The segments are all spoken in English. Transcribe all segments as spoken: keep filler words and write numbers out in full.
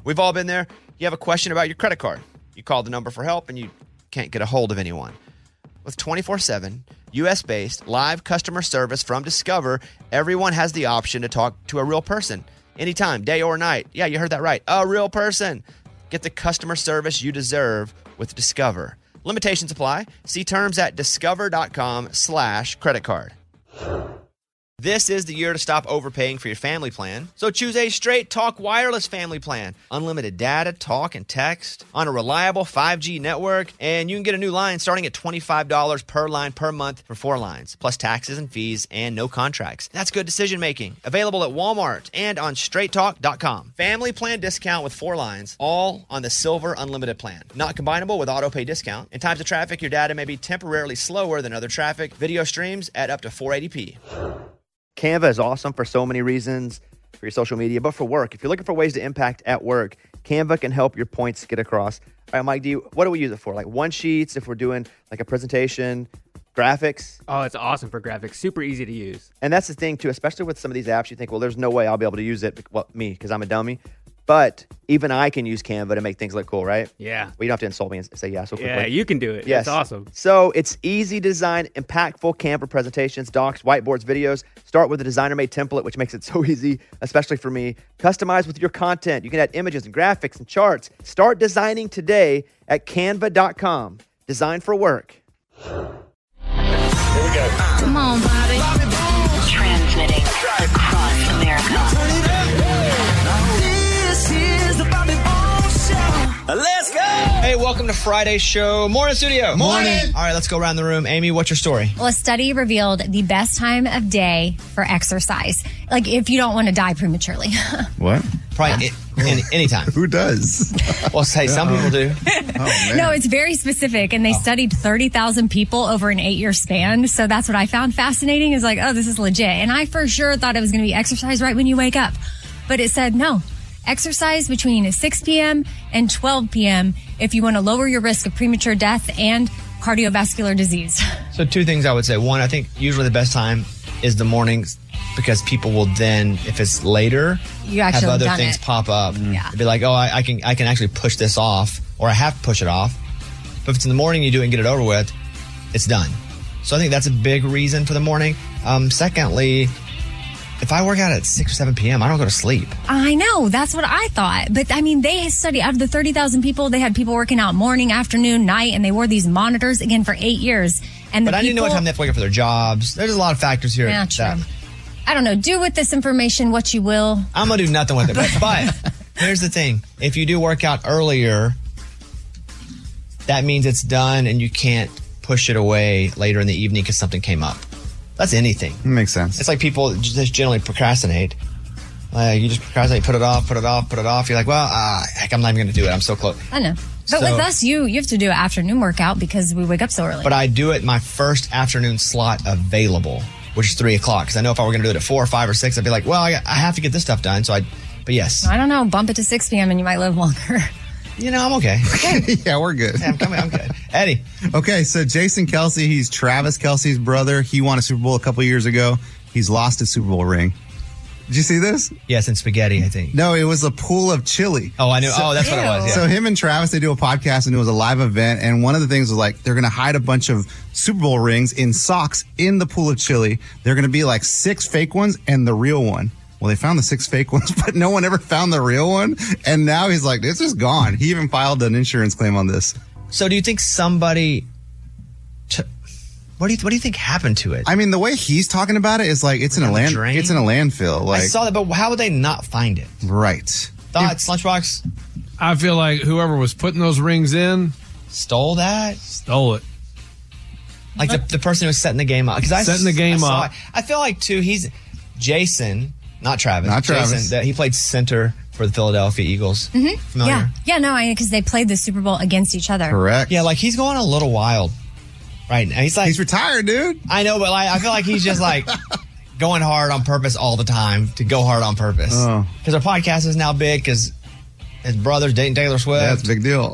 We've all been there. You have a question about your credit card. You call the number for help and you can't get a hold of anyone. With twenty-four seven, U S-based live customer service from Discover, everyone has the option to talk to a real person. Anytime, day or night. Yeah, you heard that right. A real person. Get the customer service you deserve with Discover. Limitations apply. See terms at discover.com slash credit card. This is the year to stop overpaying for your family plan. So choose a Straight Talk Wireless family plan. Unlimited data, talk, and text on a reliable five G network. And you can get a new line starting at twenty-five dollars per line per month for four lines, plus taxes and fees and no contracts. That's good decision making. Available at Walmart and on straight talk dot com. Family plan discount with four lines, all on the Silver Unlimited plan. Not combinable with auto pay discount. In times of traffic, your data may be temporarily slower than other traffic. Video streams at up to four eighty p. Canva is awesome for so many reasons, for your social media, but for work. If you're looking for ways to impact at work, Canva can help your points get across. All right, Mike, do you, what do we use it for? Like one sheets, if we're doing like a presentation, graphics? Oh, it's awesome for graphics. Super easy to use. And that's the thing, too, especially with some of these apps, you think, well, there's no way I'll be able to use it. Well, me, because I'm a dummy. But even I can use Canva to make things look cool, right? Yeah. Well, you don't have to insult me and say yeah so quickly. Yeah, you can do it. Yes. It's awesome. So it's easy to design impactful Canva presentations, docs, whiteboards, videos. Start with a designer-made template, which makes it so easy, especially for me. Customize with your content. You can add images and graphics and charts. Start designing today at canva dot com. Design for work. Here we go. Come on, Bobby. Transmitting across America. This is the Bobby Bones Show. Let's go. Hey, welcome to Friday's show. Morning, studio. Morning. All right, let's go around the room. Amy, what's your story? Well, a study revealed the best time of day for exercise. Like if you don't want to die prematurely. What? Probably any, anytime. Who does? Well, say some people do. Oh, man. No, it's very specific. And they Oh. studied thirty thousand people over an eight year span. So that's what I found fascinating is like, oh, this is legit. And I for sure thought it was going to be exercise right when you wake up. But it said no. Exercise between six p.m. and twelve p.m. if you want to lower your risk of premature death and cardiovascular disease. So two things I would say. One, I think usually the best time is the mornings because people will then, if it's later, You actually have other done things it. pop up. Yeah. Be like, oh, I, I can I can actually push this off, or I have to push it off. But if it's in the morning, you do it and get it over with, it's done. So I think that's a big reason for the morning. Um, secondly, if I work out at six or seven p.m., I don't go to sleep. I know. That's what I thought. But I mean, they studied out of the thirty thousand people, they had people working out morning, afternoon, night, and they wore these monitors again for eight years. And the But I didn't know what people- time they have to wake up for their jobs. There's a lot of factors here. Yeah, that- true. I don't know. Do with this information what you will. I'm going to do nothing with it. But, but here's the thing. If you do work out earlier, that means it's done and you can't push it away later in the evening because something came up. That's anything. That makes sense. It's like people just generally procrastinate. Uh, you just procrastinate, put it off, put it off, put it off. You're like, well, uh, heck, I'm not even going to do it. I'm so close. I know. But So- with us, you you have to do an afternoon workout because we wake up so early. But I do it my first afternoon slot available, which is three o'clock. Because I know if I were going to do it at four or five or six, I'd be like, well, I, I have to get this stuff done. So I, but yes, I don't know. Bump it to six p.m. and you might live longer. you know, I'm okay. Yeah, we're good. Yeah, I'm coming. I'm good. Eddie. Okay, so Jason Kelsey, he's Travis Kelsey's brother. He won a Super Bowl a couple years ago. He's lost his Super Bowl ring. Did you see this? Yes, and spaghetti, I think. No, it was a pool of chili. Oh, I knew. oh, that's what it was. Yeah. So him and Travis, they do a podcast and it was a live event. And one of the things was like, they're going to hide a bunch of Super Bowl rings in socks in the pool of chili. They're going to be like six fake ones and the real one. Well, they found the six fake ones, but no one ever found the real one. And now he's like, this is gone. He even filed an insurance claim on this. So do you think somebody, t- what do you what do you think happened to it? I mean, the way he's talking about it is like it's in a Down the land, drain? it's in a landfill. Like, I saw that, but how would they not find it? right. Thoughts, Lunchbox? I feel like whoever was putting those rings in Stole that? stole it. Like the, the person who was setting the game up. 'Cause I Setting the s- game I saw up. it. I feel like, too, he's Jason, not Travis. Not Travis. Jason, that he played center for the Philadelphia Eagles. Mm-hmm. Familiar? Yeah. Yeah, no, because they played the Super Bowl against each other. Correct. Yeah, like he's going a little wild right now. He's like, He's retired, dude. I know, but like, I feel like he's just like going hard on purpose all the time to go hard on purpose. Oh. Because our podcast is now big because his brother's dating Taylor Swift. That's a big deal.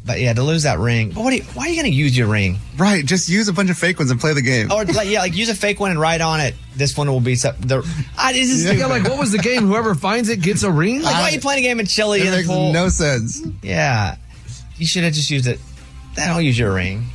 But yeah, to lose that ring. But what? Are you, why are you going to use your ring? Right, just use a bunch of fake ones and play the game. Or like, yeah, like use a fake one and write on it. This one will be so, the. I, it's just, Yeah, like what was the game? Whoever finds it gets a ring. like, why are you playing a game in Chile It in the makes pool? no sense. Yeah, you should have just used it. Then don't use your ring.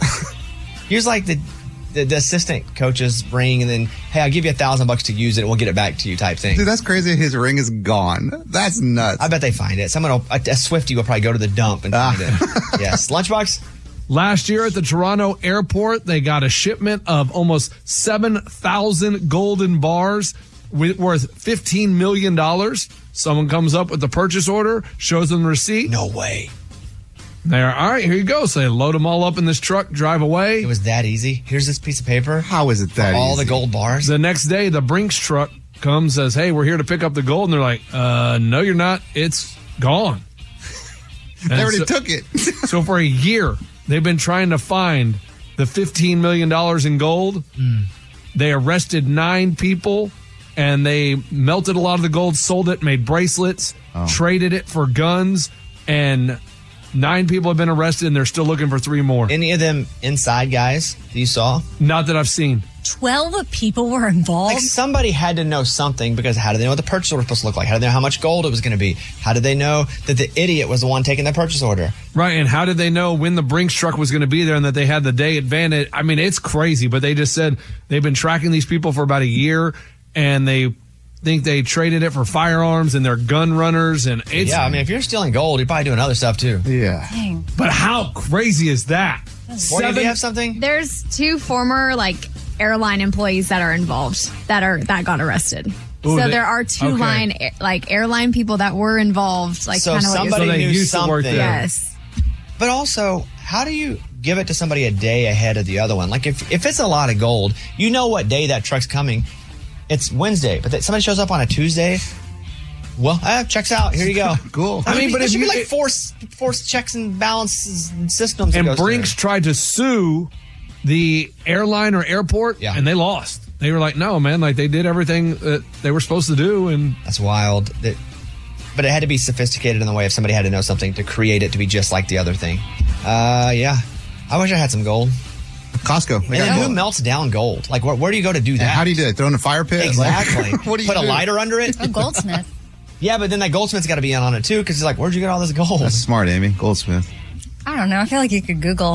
Use like the, the the assistant coach's ring, and then hey, I'll give you a thousand bucks to use it, and we'll get it back to you, type thing. Dude, that's crazy. His ring is gone. That's nuts. I bet they find it. Someone, will, a, a Swiftie will probably go to the dump and find Ah. it. Yes, Lunchbox. Last year at the Toronto airport, they got a shipment of almost seven thousand golden bars with, worth fifteen million dollars. Someone comes up with the purchase order, shows them the receipt. No way. They're, all right, here you go. So they load them all up in this truck, drive away. It was that easy. Here's this piece of paper. How is it that for all easy? the gold bars. The next day, the Brinks truck comes, says, hey, we're here to pick up the gold. And they're like, uh, no, you're not. It's gone. They And already so, took it. so for a year, they've been trying to find the fifteen million dollars in gold. Mm. They arrested nine people, and they melted a lot of the gold, sold it, made bracelets, Oh. traded it for guns, and nine people have been arrested, and they're still looking for three more. Any of them inside guys that you saw? Not that I've seen. twelve people were involved. Like somebody had to know something, because how did they know what the purchase order was supposed to look like? How did they know how much gold it was going to be? How did they know that the idiot was the one taking the purchase order? Right, and how did they know when the Brinks truck was going to be there and that they had the day advantage? I mean, it's crazy, but they just said they've been tracking these people for about a year, and they think they traded it for firearms, and they're gun runners, and it's... Yeah, I mean, if you're stealing gold, you're probably doing other stuff too. Yeah. Dang. But how crazy is that? Morgan, do you have something? There's two former like airline employees that are involved that are that got arrested. Ooh, so they- there are two okay. line air- like airline people that were involved. Like So kind of what somebody you're So they knew used to work something. there. Yes. But also, how do you give it to somebody a day ahead of the other one? Like if, if it's a lot of gold, you know what day that truck's coming. It's Wednesday, but that somebody shows up on a Tuesday. Well, uh, checks out. Here you go. Cool. I mean, but but it if should you- be like force force checks and balances and systems. And that goes Brinks through. tried to sue the airline or airport, Yeah. and they lost. They were like, no, man, like they did everything that they were supposed to do, and That's wild. That, but it had to be sophisticated in the way if somebody had to know something to create it to be just like the other thing. Uh, yeah. I wish I had some gold. Costco. They And got then who gold. melts down gold? Like, where, where do you go to do that? And how do you do it? Throw it in a fire pit? Exactly. Like, what do you Put a do? lighter under it? A goldsmith. Yeah, but then that goldsmith's got to be in on it too, because he's like, where'd you get all this gold? That's smart, Amy. Goldsmith. I don't know. I feel like you could Google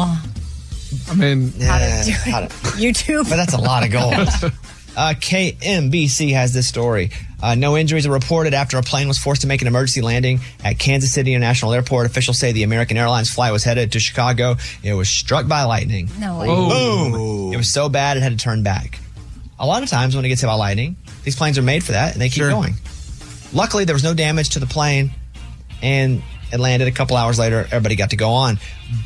I mean, how Yeah, to do how it. to- YouTube. But that's a lot of gold. uh, K M B C has this story. Uh, no injuries are reported after a plane was forced to make an emergency landing at Kansas City International Airport. Officials say the American Airlines flight was headed to Chicago. It was struck by lightning. No way. Oh. Boom! It was so bad it had to turn back. A lot of times when it gets hit by lightning, these planes are made for that and they keep Sure. going. Luckily, there was no damage to the plane, and it landed a couple hours later. Everybody got to go on.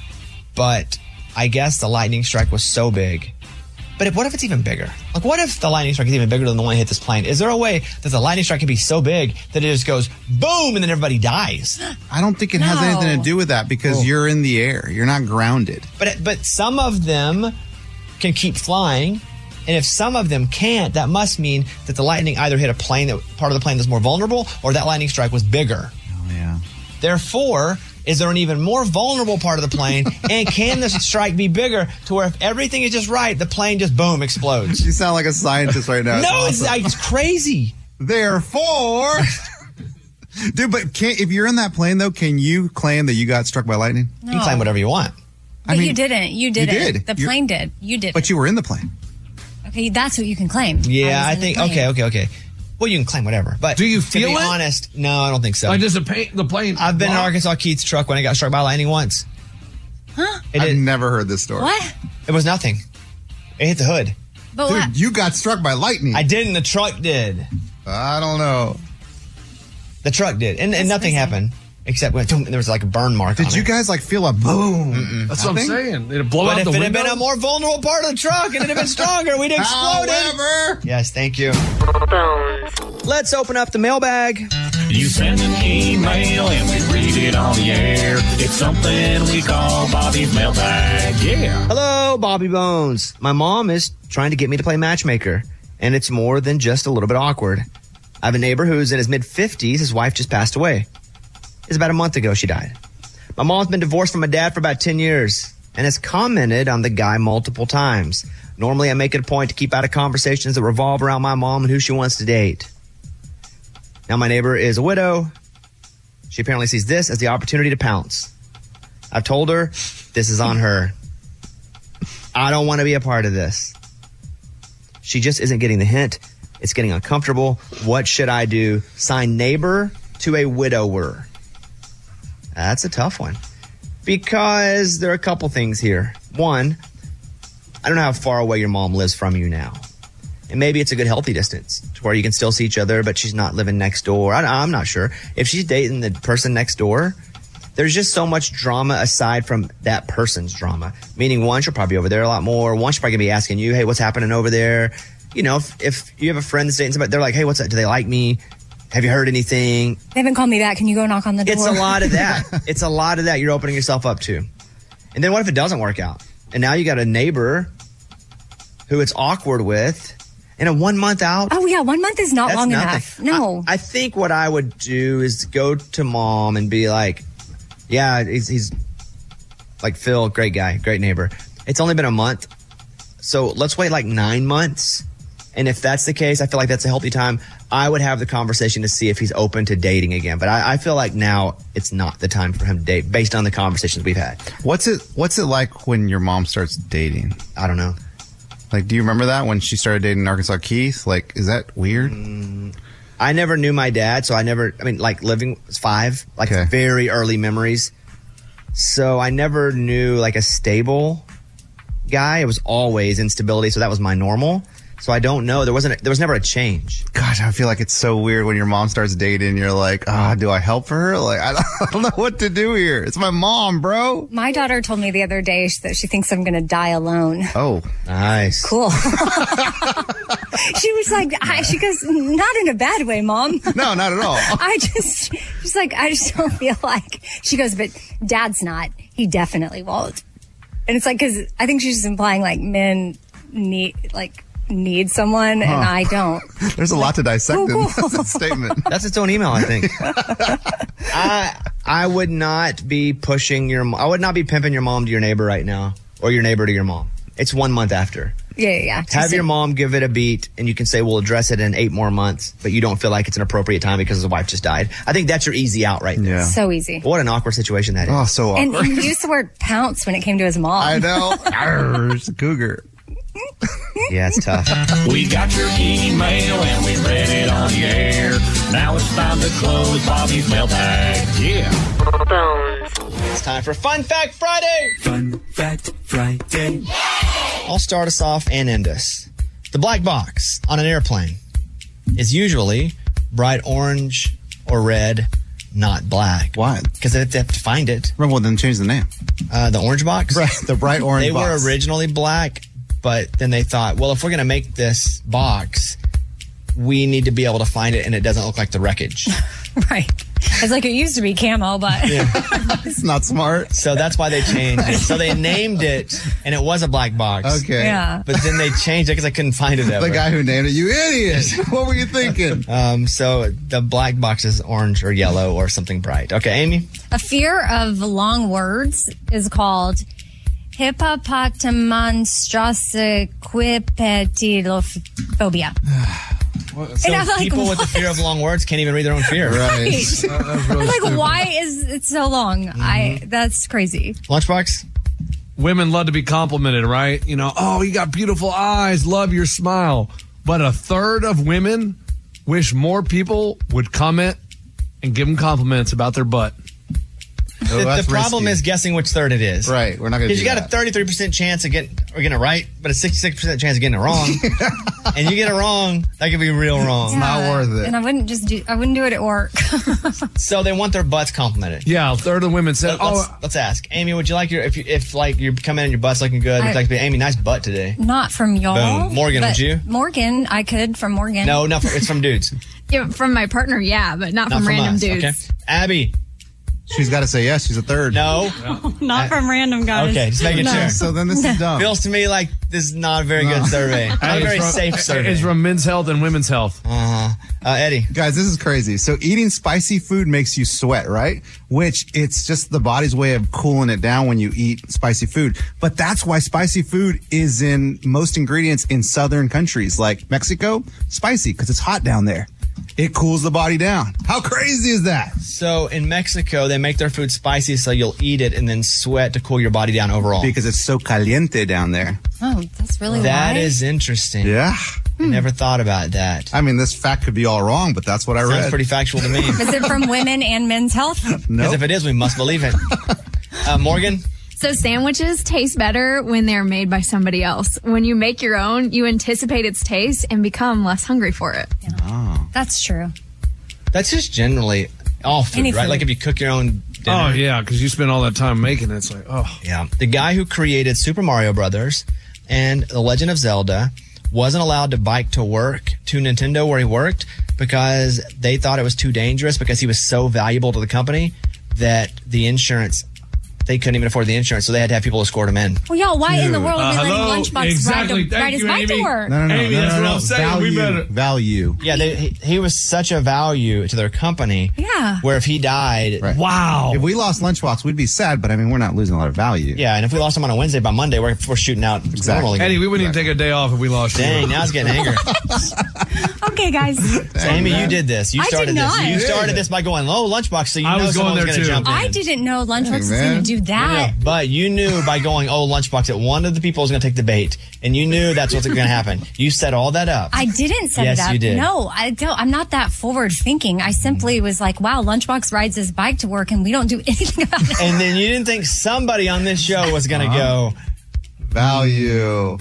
But I guess the lightning strike was so big. But if, what if it's even bigger? Like, what if the lightning strike is even bigger than the one that hit this plane? Is there a way that the lightning strike can be so big that it just goes boom and then everybody dies? I don't think it has No. anything to do with that because Oh. you're in the air. You're not grounded. But but some of them can keep flying, and if some of them can't, that must mean that the lightning either hit a plane that part of the plane that's more vulnerable, or that lightning strike was bigger. Oh, yeah. Therefore, is there an even more vulnerable part of the plane, and can the strike be bigger to where if everything is just right, the plane just boom explodes? You sound like a scientist right now. No, It's it's, awesome. it's crazy. Therefore, dude, but can, if you're in that plane though, can you claim that you got struck by lightning? You can claim whatever you want. But I mean, you didn't. You didn't. did. The You're- plane did. You did. But you were in the plane. Okay, that's what you can claim. Yeah, was I in the think. plane. Okay, okay, okay. Well, you can claim whatever, but Do you to feel be it? honest, no, I don't think so. like, does the, paint, the plane... I've been in rock? Arkansas Keith's truck when it got struck by lightning once. Huh? It, I've did, never heard this story. What? it was nothing. It hit the hood. But Dude, what? you got struck by lightning. I didn't. The truck did. I don't know. The truck did, and, and That's nothing crazy. happened except when there was like a burn mark. Did on you it. guys like feel a boom? That's what I'm Nothing? saying. Did it blow But out if the it had window? been a more vulnerable part of the truck and it had been stronger, we'd have exploded. However, Yes, thank you. Bones. Let's open up the mailbag. You send an email and we read it on the air. It's something we call Bobby's mailbag. Yeah. Hello, Bobby Bones. My mom is trying to get me to play matchmaker, and it's more than just a little bit awkward. I have a neighbor who's in his mid-fifties. His wife just passed away. It's about a month ago she died. My mom's been divorced from my dad for about ten years and has commented on the guy multiple times. Normally, I make it a point to keep out of conversations that revolve around my mom and who she wants to date. Now, my neighbor is a widow. She apparently sees this as the opportunity to pounce. I've told her this is on her. I don't want to be a part of this. She just isn't getting the hint. It's getting uncomfortable. What should I do? Sign neighbor to a widower. That's a tough one. Because there are a couple things here. One, I don't know how far away your mom lives from you now. And maybe it's a good healthy distance to where you can still see each other, but she's not living next door. I, I'm not sure. If she's dating the person next door, there's just so much drama aside from that person's drama. Meaning, one, she'll probably be over there a lot more. One, she's probably going to be asking you, hey, what's happening over there? You know, if, if you have a friend that's dating somebody, they're like, hey, what's that? Do they like me? Have you heard anything? They haven't called me back. Can you go knock on the door? It's a lot of that. It's a lot of that you're opening yourself up to. And then what if it doesn't work out? And now you got a neighbor who it's awkward with, and a one month out. Oh, yeah. One month is not That's long nothing. enough. No. I, I think what I would do is go to mom and be like, yeah, he's, he's like Phil, great guy, great neighbor. It's only been a month. So let's wait like nine months. And if that's the case, I feel like that's a healthy time. I would have the conversation to see if he's open to dating again. But I, I feel like now it's not the time for him to date based on the conversations we've had. What's it What's it like when your mom starts dating? I don't know. Like, do you remember that when she started dating Arkansas Keith? Like, is that weird? Mm, I never knew my dad, so I never, I mean, like living was five, like Okay. very early memories. So I never knew like a stable guy. It was always instability, so that was my normal. So I don't know. There wasn't. A, there was never a change. Gosh, I feel like it's so weird when your mom starts dating. You're like, ah, do I help her? Like, I don't, I don't know what to do here. It's my mom, bro. My daughter told me the other day that she thinks I'm going to die alone. Oh, nice. Cool. She was like, I, she goes, not in a bad way, Mom. No, not at all. I just, she's like, I just don't feel like, she goes, but Dad's not. He definitely won't. And it's like, because I think she's implying like men need, like, need someone, Huh. and I don't. There's a lot to dissect Cool, in cool. that statement. That's its own email, I think. I I would not be pushing your. I would not be pimping your mom to your neighbor right now, or your neighbor to your mom. It's one month after. Yeah, yeah, yeah. Have Just- your mom give it a beat, and you can say we'll address it in eight more months, but you don't feel like it's an appropriate time because his wife just died. I think that's your easy out right now. Yeah. So easy. What an awkward situation that is. Oh, so And awkward. he used the word pounce when it came to his mom. I know. Arr, it's a cougar. Yeah, it's tough. We got your email and we read it on the air. Now it's time to close Bobby's mailbag. Yeah. Bones. It's time for Fun Fact Friday. Fun Fact Friday. I'll start us off and end us. The black box on an airplane is usually bright orange or red, not black. Why? Because they have to find it. Well, then change the name. Uh, the orange box? Right, the bright orange They box. were originally black, but then they thought, well, if we're going to make this box, we need to be able to find it and it doesn't look like the wreckage. Right. It's like it used to be camo, but It's not smart. So that's why they changed it. So they named it, and it was a black box. Okay. yeah. But then they changed it because I couldn't find it ever. The guy who named it, you idiot. What were you thinking? Um, so the black box is orange or yellow or something bright. Okay, Amy? A fear of long words is called hippopotamonstrossequipetilophobia. So And I'm like, people with the fear of long words can't even read their own fear. Right. I'm like, why is it so long? I that's crazy. Lunchbox? Women love to be complimented, right? You know, oh, you got beautiful eyes, love your smile. But a third of women wish more people would comment and give them compliments about their butt. Oh, the that's the problem risky. is guessing which third it is. Right, we're not going to Because do you got that. a thirty-three percent chance of getting, or getting it right, but a sixty-six percent chance of getting it wrong. And you get it wrong, that could be real wrong. not worth it. And I wouldn't just do. I wouldn't do it at work. So they want their butts complimented. Yeah, a third of the women said, Let- Let's, oh, let's ask. Amy, would you like your, if you, if like you come in and your butt's looking good, would you I- like to be, Amy, nice butt today? Not from y'all. Boom. Morgan, but would you? Morgan, I could from Morgan. No, no, it's from dudes. Yeah, from my partner, yeah, but not, Not from from random us, dudes. okay? Abby, She's got to say yes. She's a third. no. Not from random guys. Okay, just making sure. So then this is dumb. Feels to me like this is not a very good survey. Not a Hey, very it's from- safe survey. It's from Men's Health and Women's Health. Uh-huh. Uh, Eddie. Guys, this is crazy. So eating spicy food makes you sweat, right? Which it's just the body's way of cooling it down when you eat spicy food. But that's why spicy food is in most ingredients in southern countries like Mexico, spicy because it's hot down there. It cools the body down. How crazy is that? So in Mexico, they make their food spicy so you'll eat it and then sweat to cool your body down overall. Because it's so caliente down there. Oh, that's really That why? is interesting. Yeah. I never thought about that. I mean, this fact could be all wrong, but that's what I Sounds read. pretty factual to me. Is it from women and men's health? Because Nope. if it is, we must believe it. Uh, Morgan? So sandwiches taste better when they're made by somebody else. When you make your own, you anticipate its taste and become less hungry for it. That's true. That's just generally all food, Any right? food. Like if you cook your own dinner. Oh, yeah, because you spend all that time making it. It's like, oh. Yeah. The guy who created Super Mario Brothers and The Legend of Zelda wasn't allowed to bike to work to Nintendo where he worked because they thought it was too dangerous because he was so valuable to the company that the insurance, they couldn't even afford the insurance, so they had to have people escort him in. Well, y'all, why in the world are we Uh, hello? letting Lunchbox Exactly. ride, to, Thank ride his you, bike to Amy. work? No, no, no, Amy, no, that's no, what no. I'm saying. Value, We better- value. Yeah, they, he, he was such a value to their company. Yeah. Where if he died, Right. Wow. If we lost Lunchbox, we'd be sad, but I mean, we're not losing a lot of value. yeah, and if we lost him on a Wednesday, by Monday, we're, we're shooting out Exactly. normal again. Eddie, we wouldn't even take a day off if we lost you. Dang, now it's getting angry. Okay, guys. Amy, you did this. You I did started this. not. You started this by going, oh, Lunchbox, so you I know was someone going there was going to too. jump in. I didn't know Lunchbox was man. going to do that. Yeah, but you knew by going, oh, Lunchbox, that one of the people was going to take the bait, and you knew that's what's going to happen. You set all that up. I didn't set Yes, it up. you did. No, I don't. I'm not that forward thinking. I simply was like, wow, Lunchbox rides his bike to work and we don't do anything about it. And then you didn't think somebody on this show was going to go, Value.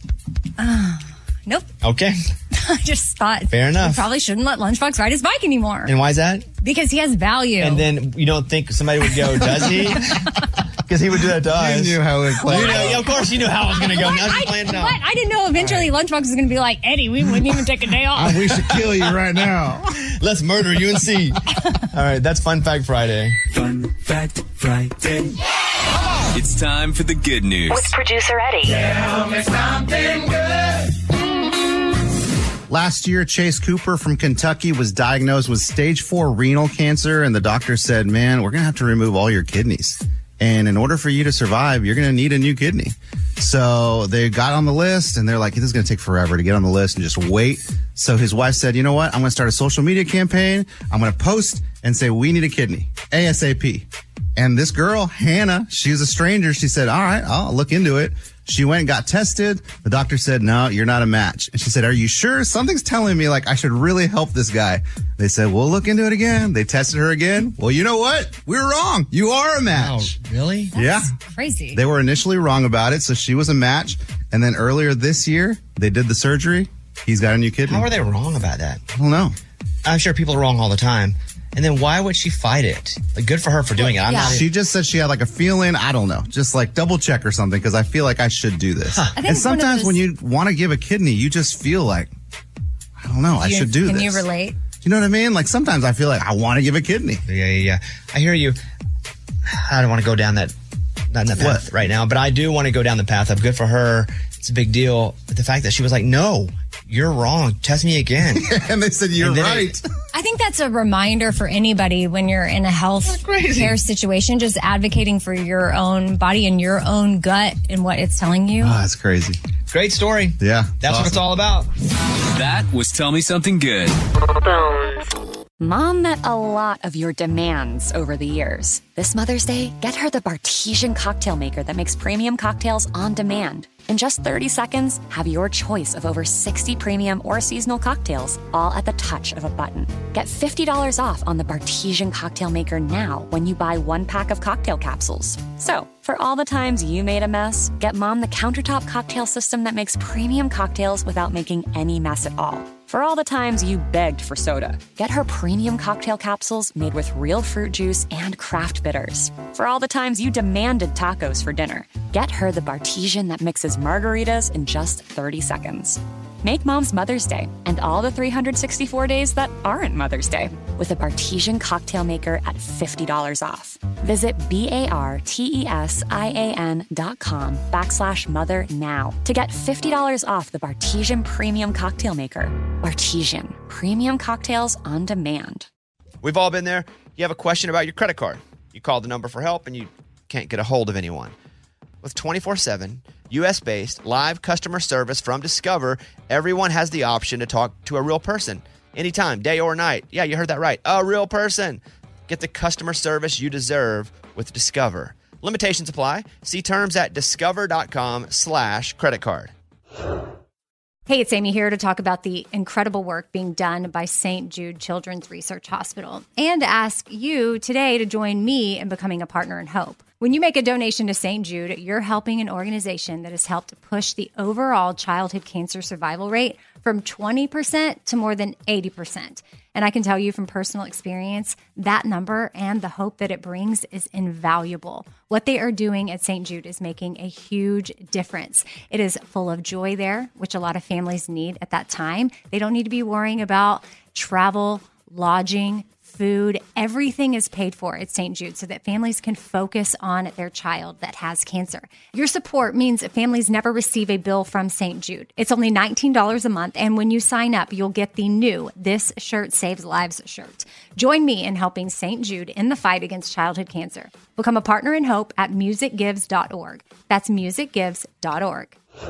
Nope. okay. I just thought Fair enough. we probably shouldn't let Lunchbox ride his bike anymore And why is that? because he has value. And then you don't think somebody would go, does he? Because he would do that to us. You knew how it would play. You know, yeah, of course you knew how it was going to go. What? Now I, she's playing it out. what? I didn't know eventually Lunchbox was going to be like, Eddie, we wouldn't even take a day off. We should kill you right now. Let's murder you and see. All right, that's Fun Fact Friday. Fun Fact Friday. It's time for the good news. With producer Eddie. Last year, Chase Cooper from Kentucky was diagnosed with stage four renal cancer, and the doctor said, man, we're going to have to remove all your kidneys. And in order for you to survive, you're going to need a new kidney. So they got on the list, and they're like, this is going to take forever to get on the list and just wait. So his wife said, you know what? I'm going to start a social media campaign. I'm going to post and say, we need a kidney, ASAP. And this girl, Hannah, she's a stranger. She said, all right, I'll look into it. She went and got tested. The doctor said, no, you're not a match. And she said, are you sure? Something's telling me like I should really help this guy. They said, we'll look into it again. They tested her again. Well, you know what? We were wrong. You are a match. Oh, really? Yeah. Crazy. They were initially wrong about it. So she was a match. And then earlier this year, they did the surgery. He's got a new kidney. How are they wrong about that? I don't know. I'm sure people are wrong all the time. And then why would she fight it? Like, good for her for doing it. I'm Yeah. not. She just said she had like a feeling. I don't know. Just like double check or something because I feel like I should do this. I think And it's one of sometimes those- when you want to give a kidney, you just feel like, I don't know, I You- should do Can this. you relate? You know what I mean? Like sometimes I feel like I want to give a kidney. Yeah, yeah, yeah. I hear you. I don't want to go down that, not that path What? right now, but I do want to go down the path of good for her. It's a big deal. But the fact that she was like, no, you're wrong. Test me again. And they said, you're And then right. it- I think that's a reminder for anybody when you're in a health care situation, just advocating for your own body and your own gut and what it's telling you. Oh, that's crazy. Great story. Yeah. That's what it's awesome. all about. That was Tell Me Something Good. Bones. Mom met a lot of your demands over the years. This Mother's Day, get her the Bartesian cocktail maker that makes premium cocktails on demand. In just thirty seconds, have your choice of over sixty premium or seasonal cocktails, all at the touch of a button. Get fifty dollars off on the Bartesian cocktail maker now when you buy one pack of cocktail capsules. So, for all the times you made a mess, get Mom the countertop cocktail system that makes premium cocktails without making any mess at all. For all the times you begged for soda, get her premium cocktail capsules made with real fruit juice and craft bitters. For all the times you demanded tacos for dinner, get her the Bartesian that mixes margaritas in just thirty seconds. Make Mom's Mother's Day and all the three hundred sixty-four days that aren't Mother's Day with a Bartesian cocktail maker at fifty dollars off. Visit B-A-R-T-E-S-I-A-N dot com backslash mother now to get fifty dollars off the Bartesian Premium Cocktail Maker. Bartesian, premium cocktails on demand. We've all been there. You have a question about your credit card. You call the number for help and you can't get a hold of anyone. With twenty-four seven, U S-based live customer service from Discover, everyone has the option to talk to a real person anytime, day or night. Yeah, you heard that right. A real person. Get the customer service you deserve with Discover. Limitations apply. See terms at discover.com slash credit card. Hey, it's Amy here to talk about the incredible work being done by Saint Jude Children's Research Hospital and ask you today to join me in becoming a partner in hope. When you make a donation to Saint Jude, you're helping an organization that has helped push the overall childhood cancer survival rate from twenty percent to more than eighty percent. And I can tell you from personal experience, that number and the hope that it brings is invaluable. What they are doing at Saint Jude is making a huge difference. It is full of joy there, which a lot of families need at that time. They don't need to be worrying about travel, lodging, food. Everything is paid for at Saint Jude so that families can focus on their child that has cancer. Your support means that families never receive a bill from Saint Jude. It's only nineteen dollars a month, and when you sign up, you'll get the new This Shirt Saves Lives shirt. Join me in helping Saint Jude in the fight against childhood cancer. Become a partner in hope at music gives dot org. That's music gives dot org.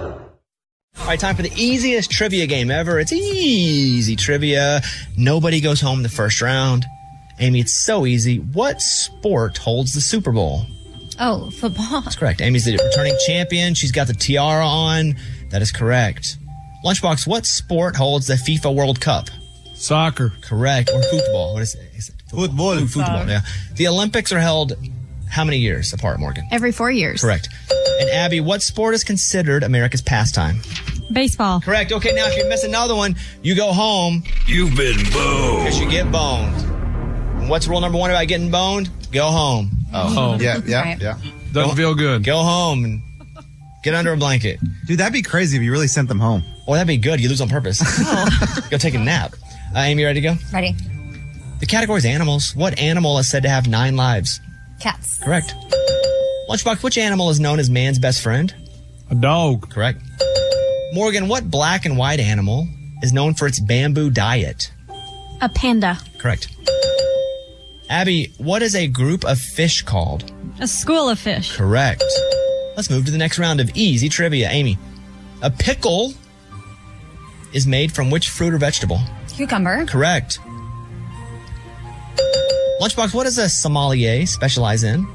All right, time for the easiest trivia game ever. It's easy trivia. Nobody goes home the first round. Amy, it's so easy. What sport holds the Super Bowl? Oh, football. That's correct. Amy's the returning champion. She's got the tiara on. That is correct. Lunchbox, what sport holds the FIFA World Cup? Soccer. Correct. Or football. What is it? Is it Football. Football, football, yeah. The Olympics are held how many years apart, Morgan? Every four years. Correct. And Abby, what sport is considered America's pastime? Baseball. Correct. Okay, now if you miss another one, you go home. You've been boned. Because you get boned. And what's rule number one about getting boned? Go home. Oh, home. Yeah, yeah, Right. yeah. Doesn't Go- feel good. Go home and get under a blanket. Dude, that'd be crazy if you really sent them home. Oh, that'd be good. You lose on purpose. Go take a nap. Uh, Amy, you ready to go? Ready? The category is animals. What animal is said to have nine lives? Cats. Correct. Lunchbox, which animal is known as man's best friend? A dog. Correct. Morgan, what black and white animal is known for its bamboo diet? A panda. Correct. Abby, what is a group of fish called? A school of fish. Correct. Let's move to the next round of easy trivia. Amy, a pickle is made from which fruit or vegetable? Cucumber. Correct. Lunchbox, what does a sommelier specialize in?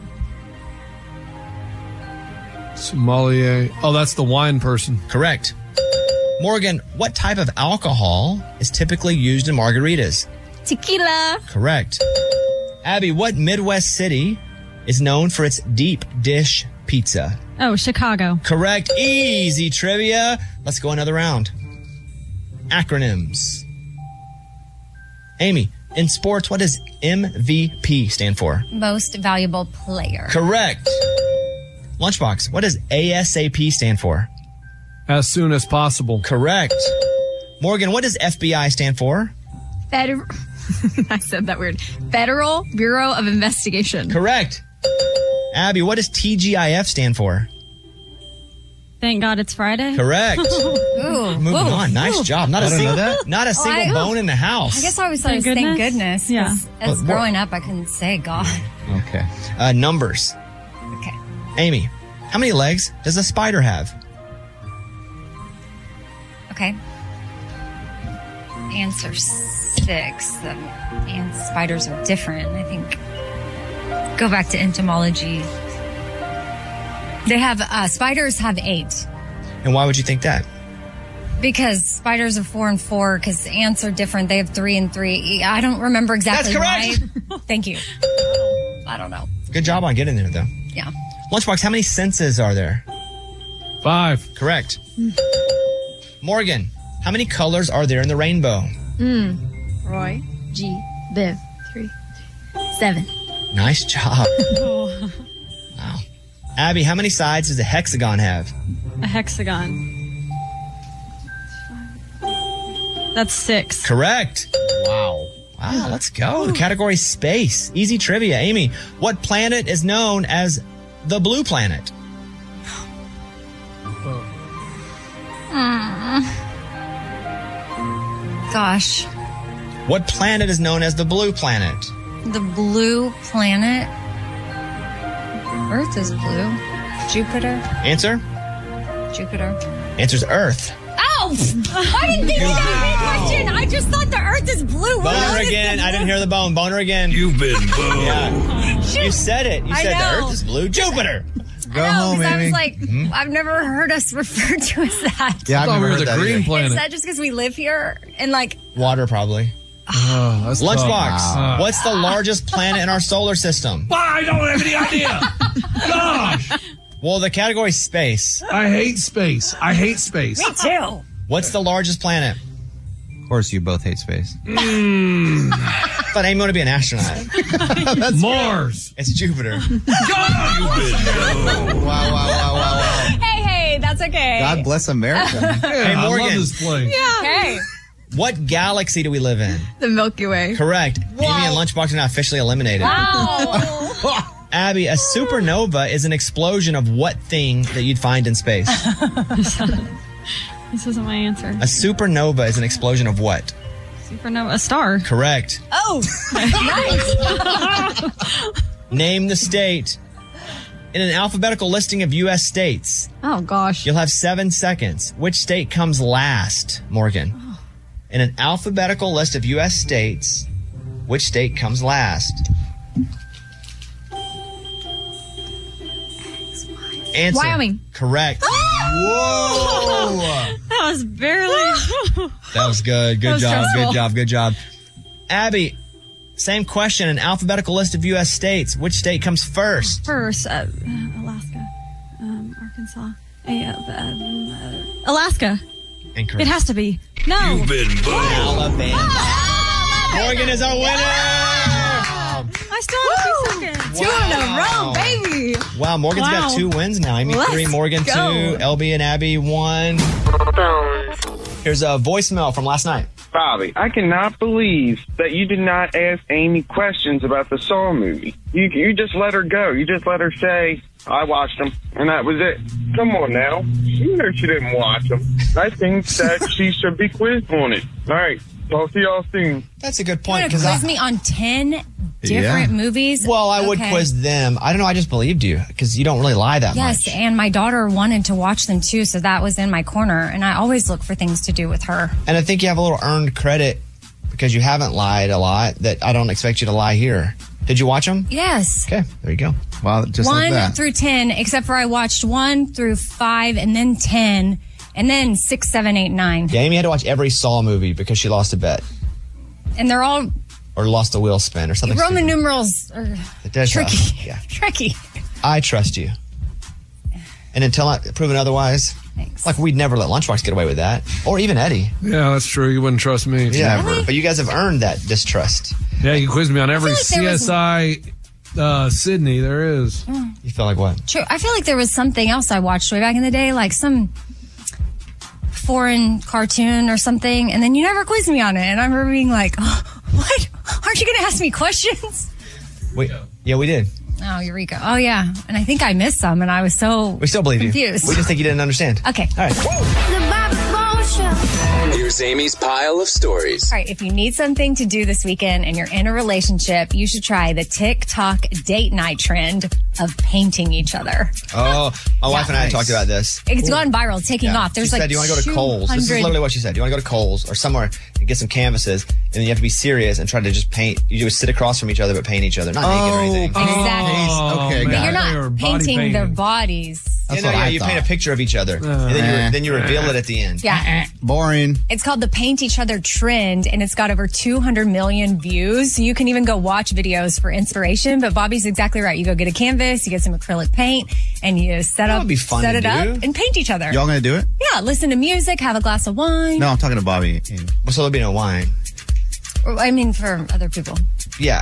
Sommelier. Oh, that's the wine person. Correct. Morgan, what type of alcohol is typically used in margaritas? Tequila. Correct. Abby, what Midwest city is known for its deep dish pizza? Oh, Chicago. Correct. Easy trivia. Let's go another round. Acronyms. Amy, in sports, what does M V P stand for? Most valuable player. Correct. Lunchbox, what does A S A P stand for? As soon as possible. Correct. Morgan, what does F B I stand for? Federal. I said that weird. Federal Bureau of Investigation. Correct. Abby, what does T G I F stand for? Thank God it's Friday. Correct. Ooh. Moving Ooh. on. Nice Ooh. job. Not I a didn't know single, that. not a single I- bone in the house. I guess I always thought it Thank was thank goodness. goodness. Yeah. 'cause As What- growing up, I couldn't say God. Okay. Uh, numbers. Okay. Amy, how many legs does a spider have? Okay. Answer six. Um, and spiders are different. I think. Go back to entomology. They have uh, spiders have eight And why would you think that? because spiders are four and four. Because ants are different. They have three and three. I don't remember exactly. That's correct. why. Thank you. I don't know. Good job on getting there, though. Yeah. Lunchbox, how many senses are there? Five. Correct. Morgan, how many colors are there in the rainbow? Mm. Roy. G. Viv. Three. Seven. Nice job. Wow. Abby, how many sides does a hexagon have? A hexagon. That's six. Correct. Wow. Wow, let's go. The category space. Easy trivia. Amy, what planet is known as the blue planet? Mm. Gosh. What planet is known as the blue planet? The blue planet. Earth is blue. Jupiter. Answer? Jupiter. Answer's Earth. Oh! I didn't think that was a question. I just thought the Earth is blue. Boner again. I didn't hear the bone. Boner again. You've been boned. Yeah. You said it. You I said know. the Earth is blue. Jupiter. Go I know, home, 'cause I Amy. was like, Mm-hmm. I've never heard us referred to as that. Yeah, I've thought never we were heard the that green either. planet. Is that just because we live here? And like, Water, probably. Oh, that's Lunchbox. tough. What's the largest planet in our solar system? I don't have any idea. Gosh. Well, the category space. I hate space. I hate space. me too. What's the largest planet? Of course, you both hate space. I thought Amy wanted to be an astronaut. Mars. It's Jupiter. Wow, wow, wow, wow, wow. Hey, hey, that's okay. God bless America. Hey, I Morgan. love this place. Hey. What galaxy do we live in? The Milky Way. Correct. Amy and Lunchbox are now officially eliminated. Wow. Abby, a supernova is an explosion of what thing that you'd find in space? This isn't my answer. A supernova is an explosion of what? Supernova. A star. Correct. Oh, nice. Name the state. In an alphabetical listing of U S states, Oh, gosh. you'll have seven seconds. Which state comes last, Morgan? In an alphabetical list of U S states, which state comes last? Answer. Wyoming. Correct. Whoa. That was barely. That was good. Good That was job. stressful. Good job. Good job. Abby, same question. An alphabetical list of U S states. Which state comes first? First, uh, Alaska, um, Arkansas, uh, um, uh, Alaska. Incorrect. It has to be. No. You've been boned. Alabama. Morgan is our winner. I still have two seconds. Two in a row, Wow. baby. Wow, Morgan's Wow. got two wins now. Amy Let's three, Morgan go. two, L B and Abby one. Bones. Here's a voicemail from last night. Bobby, I cannot believe that you did not ask Amy questions about the Saw movie. You you just let her go. You just let her say, I watched them, and that was it. Come on now. You know she didn't watch them. I think that she should be quizzed on it. All right. I'll see y'all soon. That's a good You point. want to 'cause I- quiz me on ten different Yeah. movies? Well, I would Okay. quiz them. I don't know. I just believed you because you don't really lie that Yes, much. and my daughter wanted to watch them too, so that was in my corner. And I always look for things to do with her. And I think you have a little earned credit because you haven't lied a lot that I don't expect you to lie here. Did you watch them? Yes. Okay, there you go. Wow, just one like that. through ten, except for I watched one through five and then ten and then six, seven, eight, nine. Yeah, Amy had to watch every Saw movie because she lost a bet And they're all or lost a wheel spin or something. Roman stupid. numerals are It does tricky. suck. Yeah. tricky. I trust you. And until I proven otherwise, Thanks. like we'd never let Lunchbox get away with that, or even Eddie. Yeah, that's true. You wouldn't trust me. Yeah, but you guys have earned that distrust. Yeah, you quizzed me on every I feel like there C S I uh, Sydney there is. You feel like what? True. I feel like there was something else I watched way back in the day, like some foreign cartoon or something, and then you never quizzed me on it. And I remember being like, oh, what? Aren't you going to ask me questions? We, yeah, we did. Oh, Eureka. Oh, yeah. And I think I missed some, and I was so We still believe confused. you. We just think you didn't understand. Okay. All right. Here's Amy's pile of stories. All right, if you need something to do this weekend and you're in a relationship, you should try the TikTok date night trend of painting each other. Oh, my wife and I had talked about this. It's gone viral, it's taking Yeah. off. There's she like said, "Do you want to go to Kohl's?" This is two hundred literally what she said. "Do you want to go to Kohl's or somewhere and get some canvases, and then you have to be serious and try to just paint. You just sit across from each other, but paint each other, not naked or anything." Exactly. Oh, Okay, man. got You're it. They were not body painting painting. their bodies. You That's know, what yeah, I you paint a thought. picture of each other, and then you Eh. then you reveal it at the end. Yeah. Boring. It's called the Paint Each Other Trend, and it's got over two hundred million views. So you can even go watch videos for inspiration. But Bobby's exactly right. You go get a canvas, you get some acrylic paint, and you set That up, would be fun set to it do. up, and paint each other. Y'all gonna do it? Yeah, listen to music, have a glass of wine. No, I'm talking to Bobby. Well, so there'll be no wine. Or, I mean, for other people. Yeah,